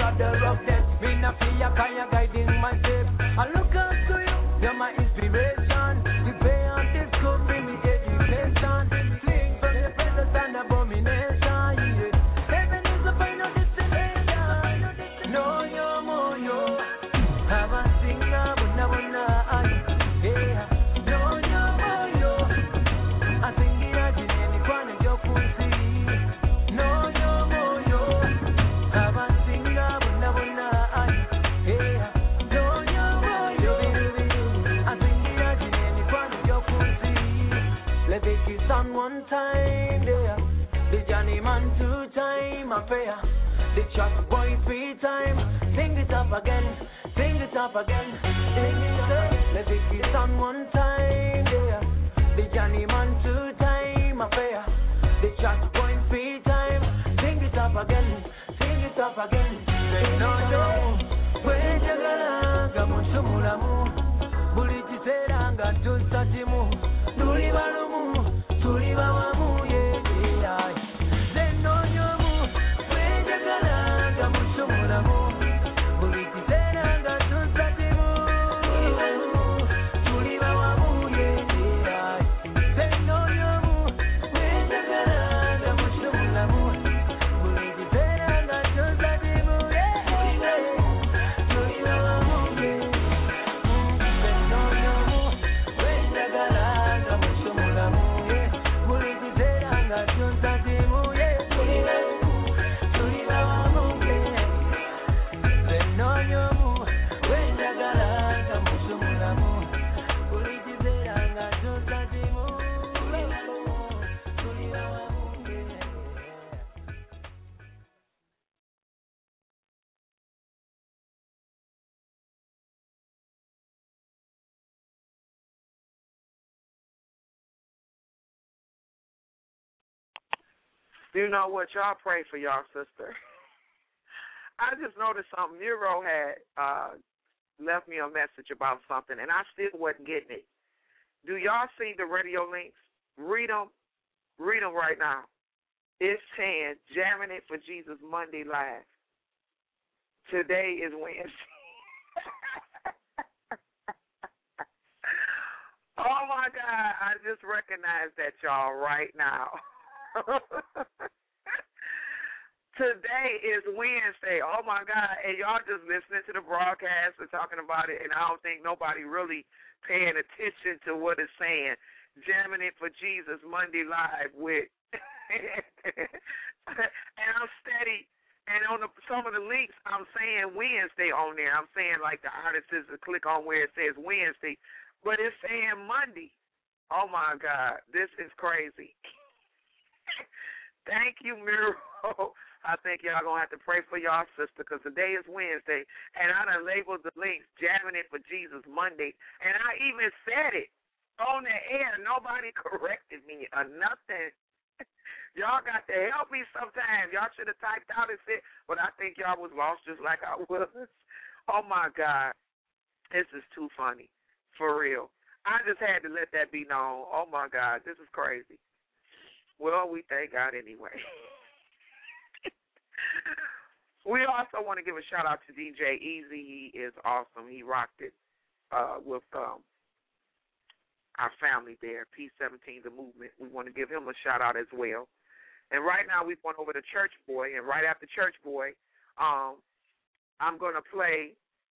[SPEAKER 6] of the rough death. Me not fear, cause you're guiding my step. I look up to you, you're my inspiration. The pain this could bring me education. Fling from the presence and abomination. Yeah. Heaven is the final destination. No, you're more, yo. Have a singer, but never know. Yeah. No, you're more, yo. I sing it again, any one of your pussy. No, you're more, yo. Have a singer, but never know. Yeah. No, you're more, yo. I sing it again, any one of your pussy. Let me kiss on one time, there. The Johnny man 2 time, a prayer. The truck boy 3 time. Sing it up again, sing it up again, sing it up. Let me kiss on one time, there. The Johnny man 2 time, a prayer. The truck boy 3 time. Sing it up again, sing it up again. Say no, no. When you gonna come on, Sumulamu. Buliti seranga, Tunsatimu. Tulibalumu, Tulibawamu, yeah. Say no, no. When you gonna come on, Sumulamu. Buliti seranga, Tunsatimu. Tulibawamu, yeah. Say no, no. When you gonna come on, Sumulamu. Buliti seranga, Tunsatimu, yeah. Tulibawamu, yeah. Say no, no. When you gonna come on, Sumulamu, yeah. Buliti seranga, Tunsatimu, yeah. Tulibawamu, yeah. Say no, no. When you gonna come on, Sumulamu. Buliti seranga, Tunsatimu, Tulibawamu, yeah.
[SPEAKER 3] You know what? Y'all pray for y'all sister. I just noticed something. Muro had left me a message about something, and I still wasn't getting it. Do y'all see the radio links? Read them. Read them right now. It's saying Jamming It for Jesus Monday Live. Today is Wednesday. Oh, my God. I just recognized that, y'all, right now. Today is Wednesday. Oh, my God. And y'all just listening to the broadcast and talking about it, and I don't think nobody really paying attention to what it's saying. Jamming It for Jesus Monday Live with, and I'm steady. And on some of the links, I'm saying Wednesday on there. I'm saying like the artist is to click on where it says Wednesday, but it's saying Monday. Oh, my God. This is crazy. Thank you, Miro. I think y'all going to have to pray for y'all sister because today is Wednesday, and I done labeled the links Jamming It for Jesus Monday, and I even said it on the air. Nobody corrected me or nothing. Y'all got to help me sometimes. Y'all should have typed out and said, but I think y'all was lost just like I was. Oh, my God. This is too funny. For real. I just had to let that be known. Oh, my God. This is crazy. Well, we thank God anyway. We also want to give a shout-out to DJ Easy. He is awesome. He rocked it with our family there, P17, the movement. We want to give him a shout-out as well. And right now we've gone over to Church Boy, and right after Church Boy, I'm going to play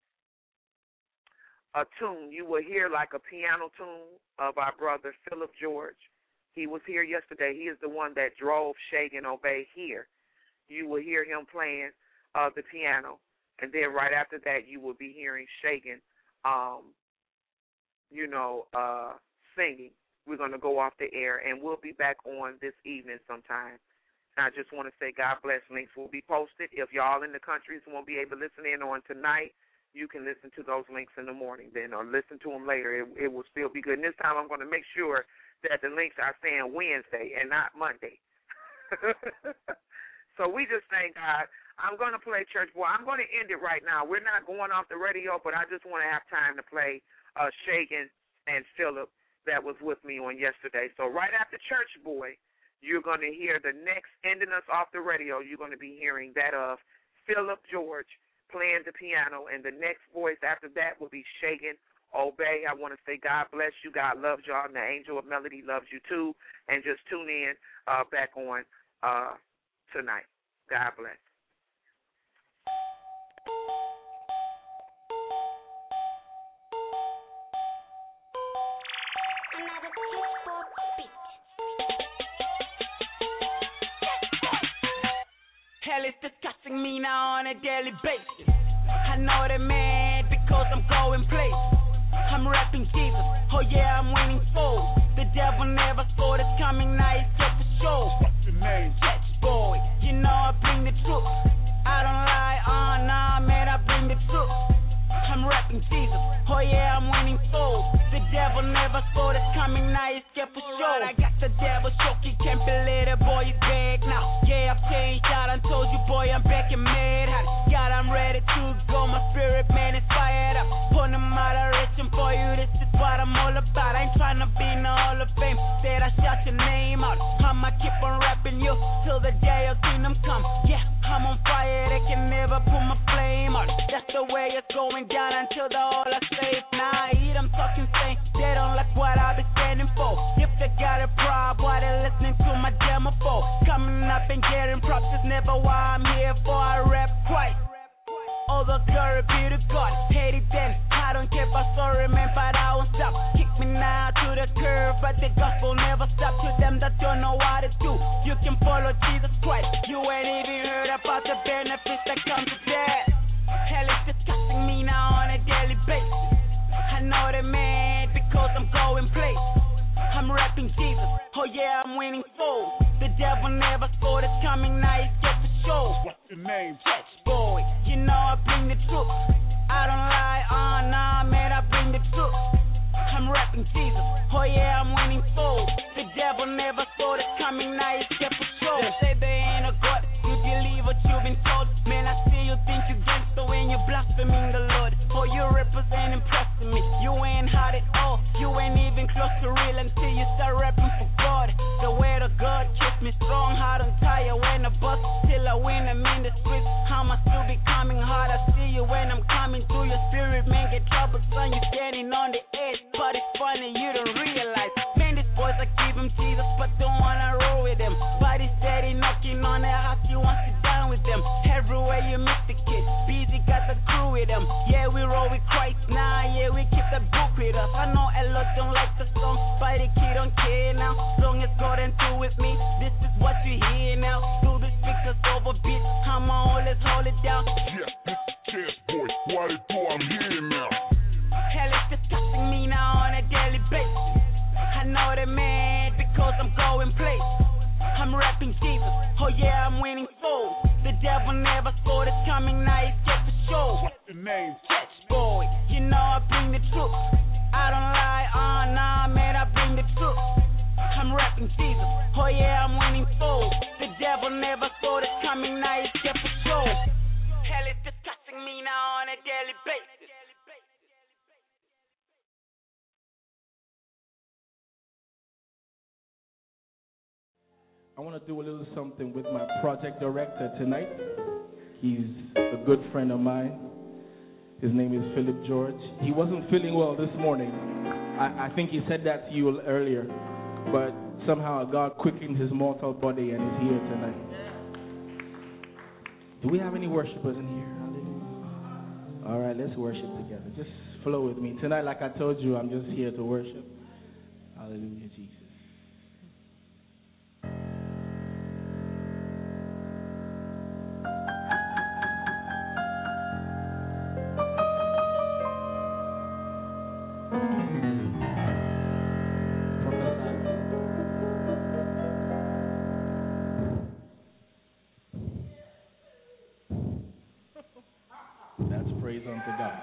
[SPEAKER 3] a tune. You will hear like a piano tune of our brother Philip George. He was here yesterday. He is the one that drove Shagan Obey here. You will hear him playing the piano. And then right after that, you will be hearing Shagan, singing. We're going to go off the air, and we'll be back on this evening sometime. And I just want to say God bless. Links will be posted. If y'all in the countries won't be able to listen in on tonight, you can listen to those links in the morning then or listen to them later. It will still be good. And this time I'm going to make sure that the links are saying Wednesday and not Monday. So we just thank God. I'm going to play Church Boy. I'm going to end it right now. We're not going off the radio, but I just want to have time to play Shagan and Philip that was with me on yesterday. So right after Church Boy, you're going to hear the next ending us off the radio. You're going to be hearing that of Philip George playing the piano, and the next voice after that will be Shagan Obey. I want to say God bless you, God loves y'all, and the Angel of Melody loves you too. And just tune in back on tonight. God bless.
[SPEAKER 1] Hell is discussing me now on a daily basis. I know they mad because I'm going places. I'm rapping Jesus, oh yeah, I'm winning souls. The devil never saw this coming, now he's set to show. What's your name? Church boy, you know I bring the truth. I don't lie, nah, man, I bring the truth. I'm rapping Jesus, oh yeah, I'm winning souls. The devil never saw this coming, now he's scared for sure. I got the devil choking, can't believe it, boy, he's back now. Yeah, I've changed, I done told you, boy, I'm back in mad hot. God, I'm ready to go, my spirit, man, is fired up. Put them moderation for you, this is what I'm all about. I ain't trying to be in the Hall of Fame, said I shout your name out. I'ma keep on rapping you till the day of kingdom come. Yeah, I'm on fire, they can never put my flame out. That's the way it's going down until the all are safe. Nah, I eat, I'm talking same. They don't like what I be standing for. If they got a problem, why they listening to my demo for? Coming up and getting props is never why I'm here for. I rap Christ. All the glory be to God. Hate it then, I don't care about sorry man, but I won't stop. Kick me now to the curve, but the gospel never stop. To them that don't know what to do, you can follow Jesus Christ. You ain't even heard about the benefits that come to that. Hell is discussing me now on a daily basis. I know they mad because I'm going places. I'm rapping Jesus, oh yeah, I'm winning souls. The devil never saw this coming, now he's scared to show. What's your name? Church boy, you know I bring the truth. I don't lie, nah, man, I bring the truth. I'm rapping Jesus, oh yeah, I'm winning souls. The devil never saw this coming, now he's scared for sure. They say they ain't a God, you believe what you've been told. Man, I see you think you gangster when you blaspheming the Lord. For you represent impressing me, you ain't hot at all. You ain't even close to real until you start rapping for God. The word of God keeps me strong, hard and tired when I bust. Till I win, I'm in the streets, I'ma still be coming hard. I see you when I'm coming through your spirit, man, get troublesome. You standing on the edge, but it's funny, you don't realize. Man, these boys, I give them Jesus, but don't wanna roll with them. But he's steady knocking on their house, you want to down with them. Everywhere you meet the kid, busy got the crew with them. Yeah, we roll with Christ now, yeah, we keep the book with us. I know a lot don't like the song, but the kid don't care now. Long as God and through with me, this is what you hear now. Through the speakers over beat, I'ma always hold it down.
[SPEAKER 22] Yeah, this is Chess Boy, what it do, I'm here now.
[SPEAKER 1] Hell is discussing me now on a daily basis. I know they mad because I'm going places. I'm rapping Jesus, oh yeah, I'm winning souls. The devil never saw this coming, now he's scared to show.
[SPEAKER 22] What's your name?
[SPEAKER 1] Church boy, you know I bring the truth. I don't lie, nah, man, I bring the truth. I'm rapping Jesus, oh yeah, I'm winning souls. The devil never saw this coming, now he's scared to show. Hell is discussing me now on a daily basis.
[SPEAKER 23] I want to do a little something with my project director tonight. He's a good friend of mine. His name is Philip George. He wasn't feeling well this morning. I think he said that to you earlier, but somehow God quickened his mortal body and is here tonight. Do we have any worshipers in here? Hallelujah. All right, let's worship together. Just flow with me. Tonight, like I told you, I'm just here to worship. Hallelujah, Jesus. That's praise unto God.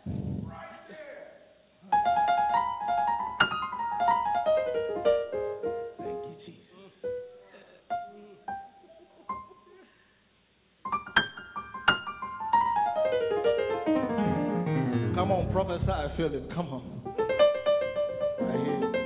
[SPEAKER 23] Thank you, Jesus. Come on, prophesy, Philip. Come on. I hear you.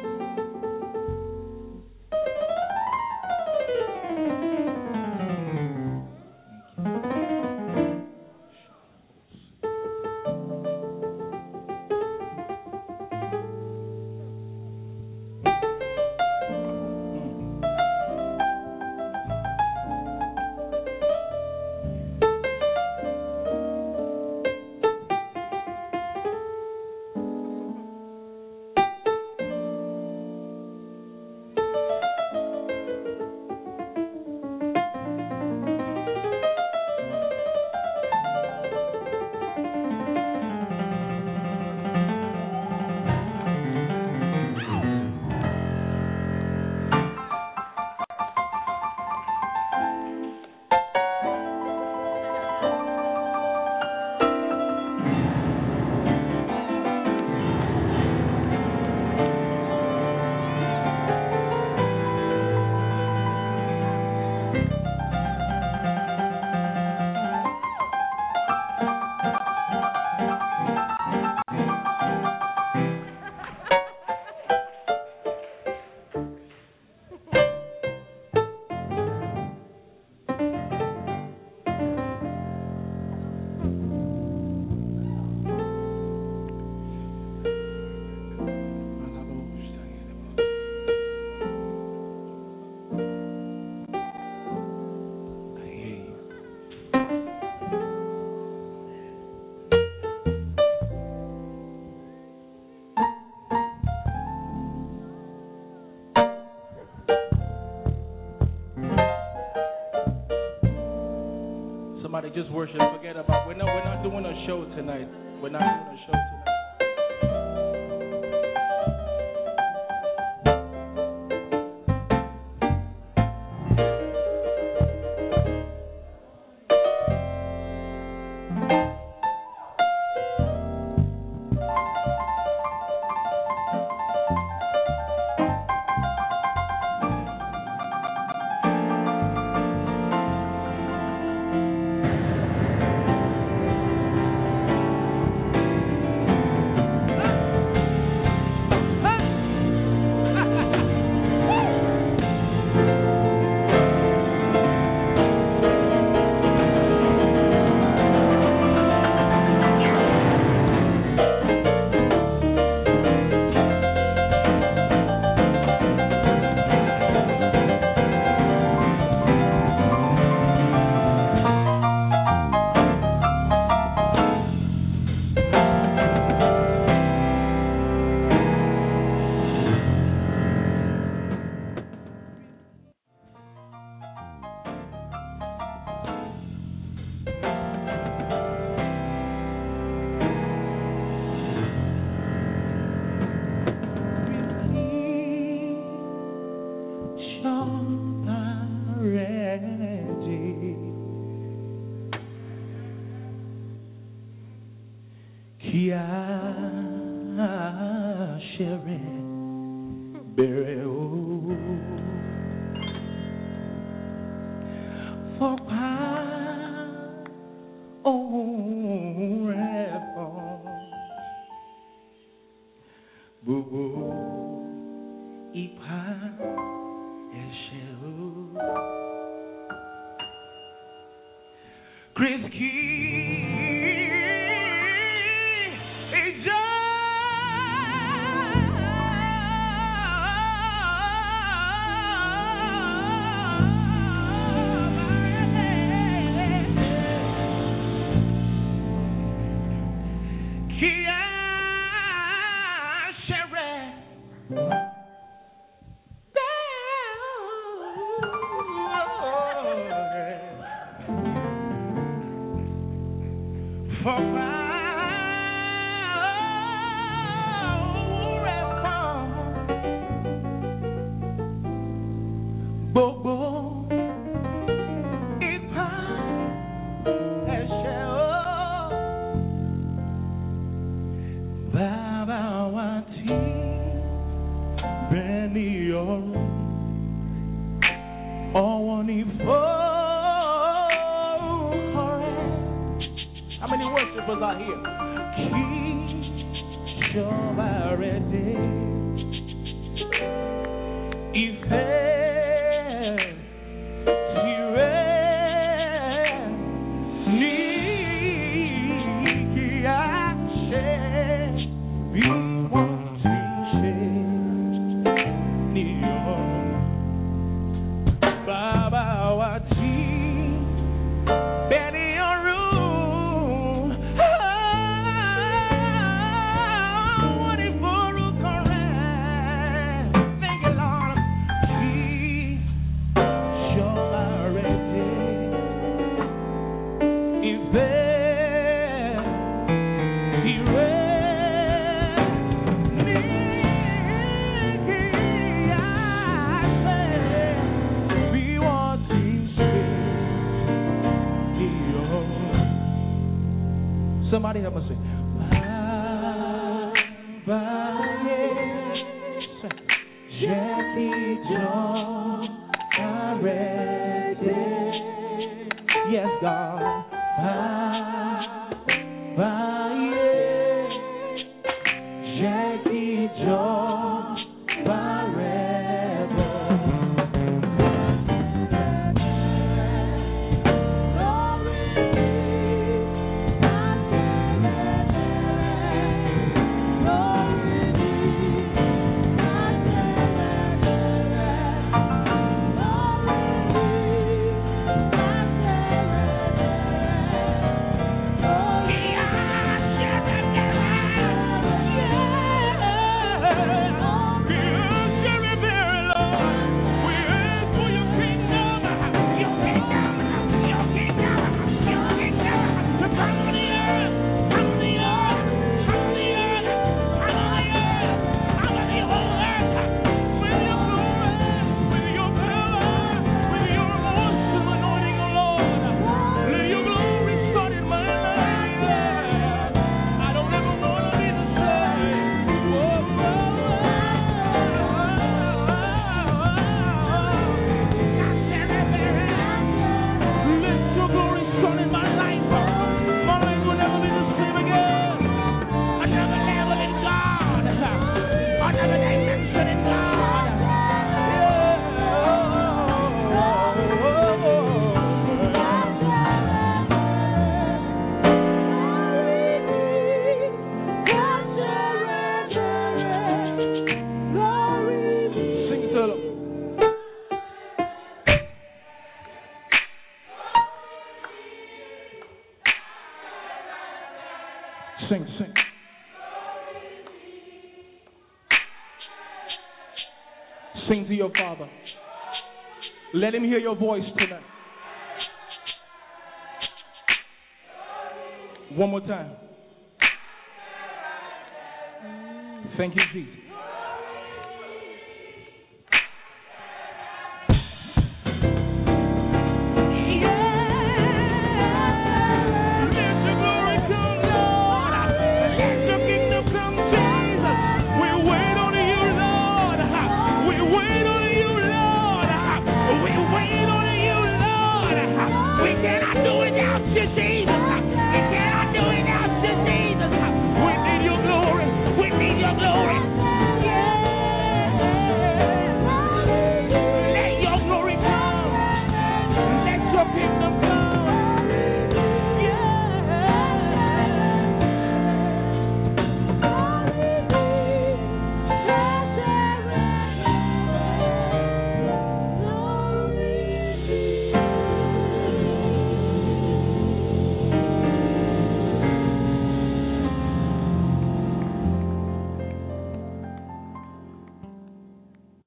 [SPEAKER 23] about it. Just worship. Forget about it. We're not doing a show tonight. We're not doing a show tonight. How many worshipers are here? Somebody help us sing. Yes, God. Jackie Joe forever. Sing. Sing to your Father. Let him hear your voice tonight. One more time. Thank you, Jesus.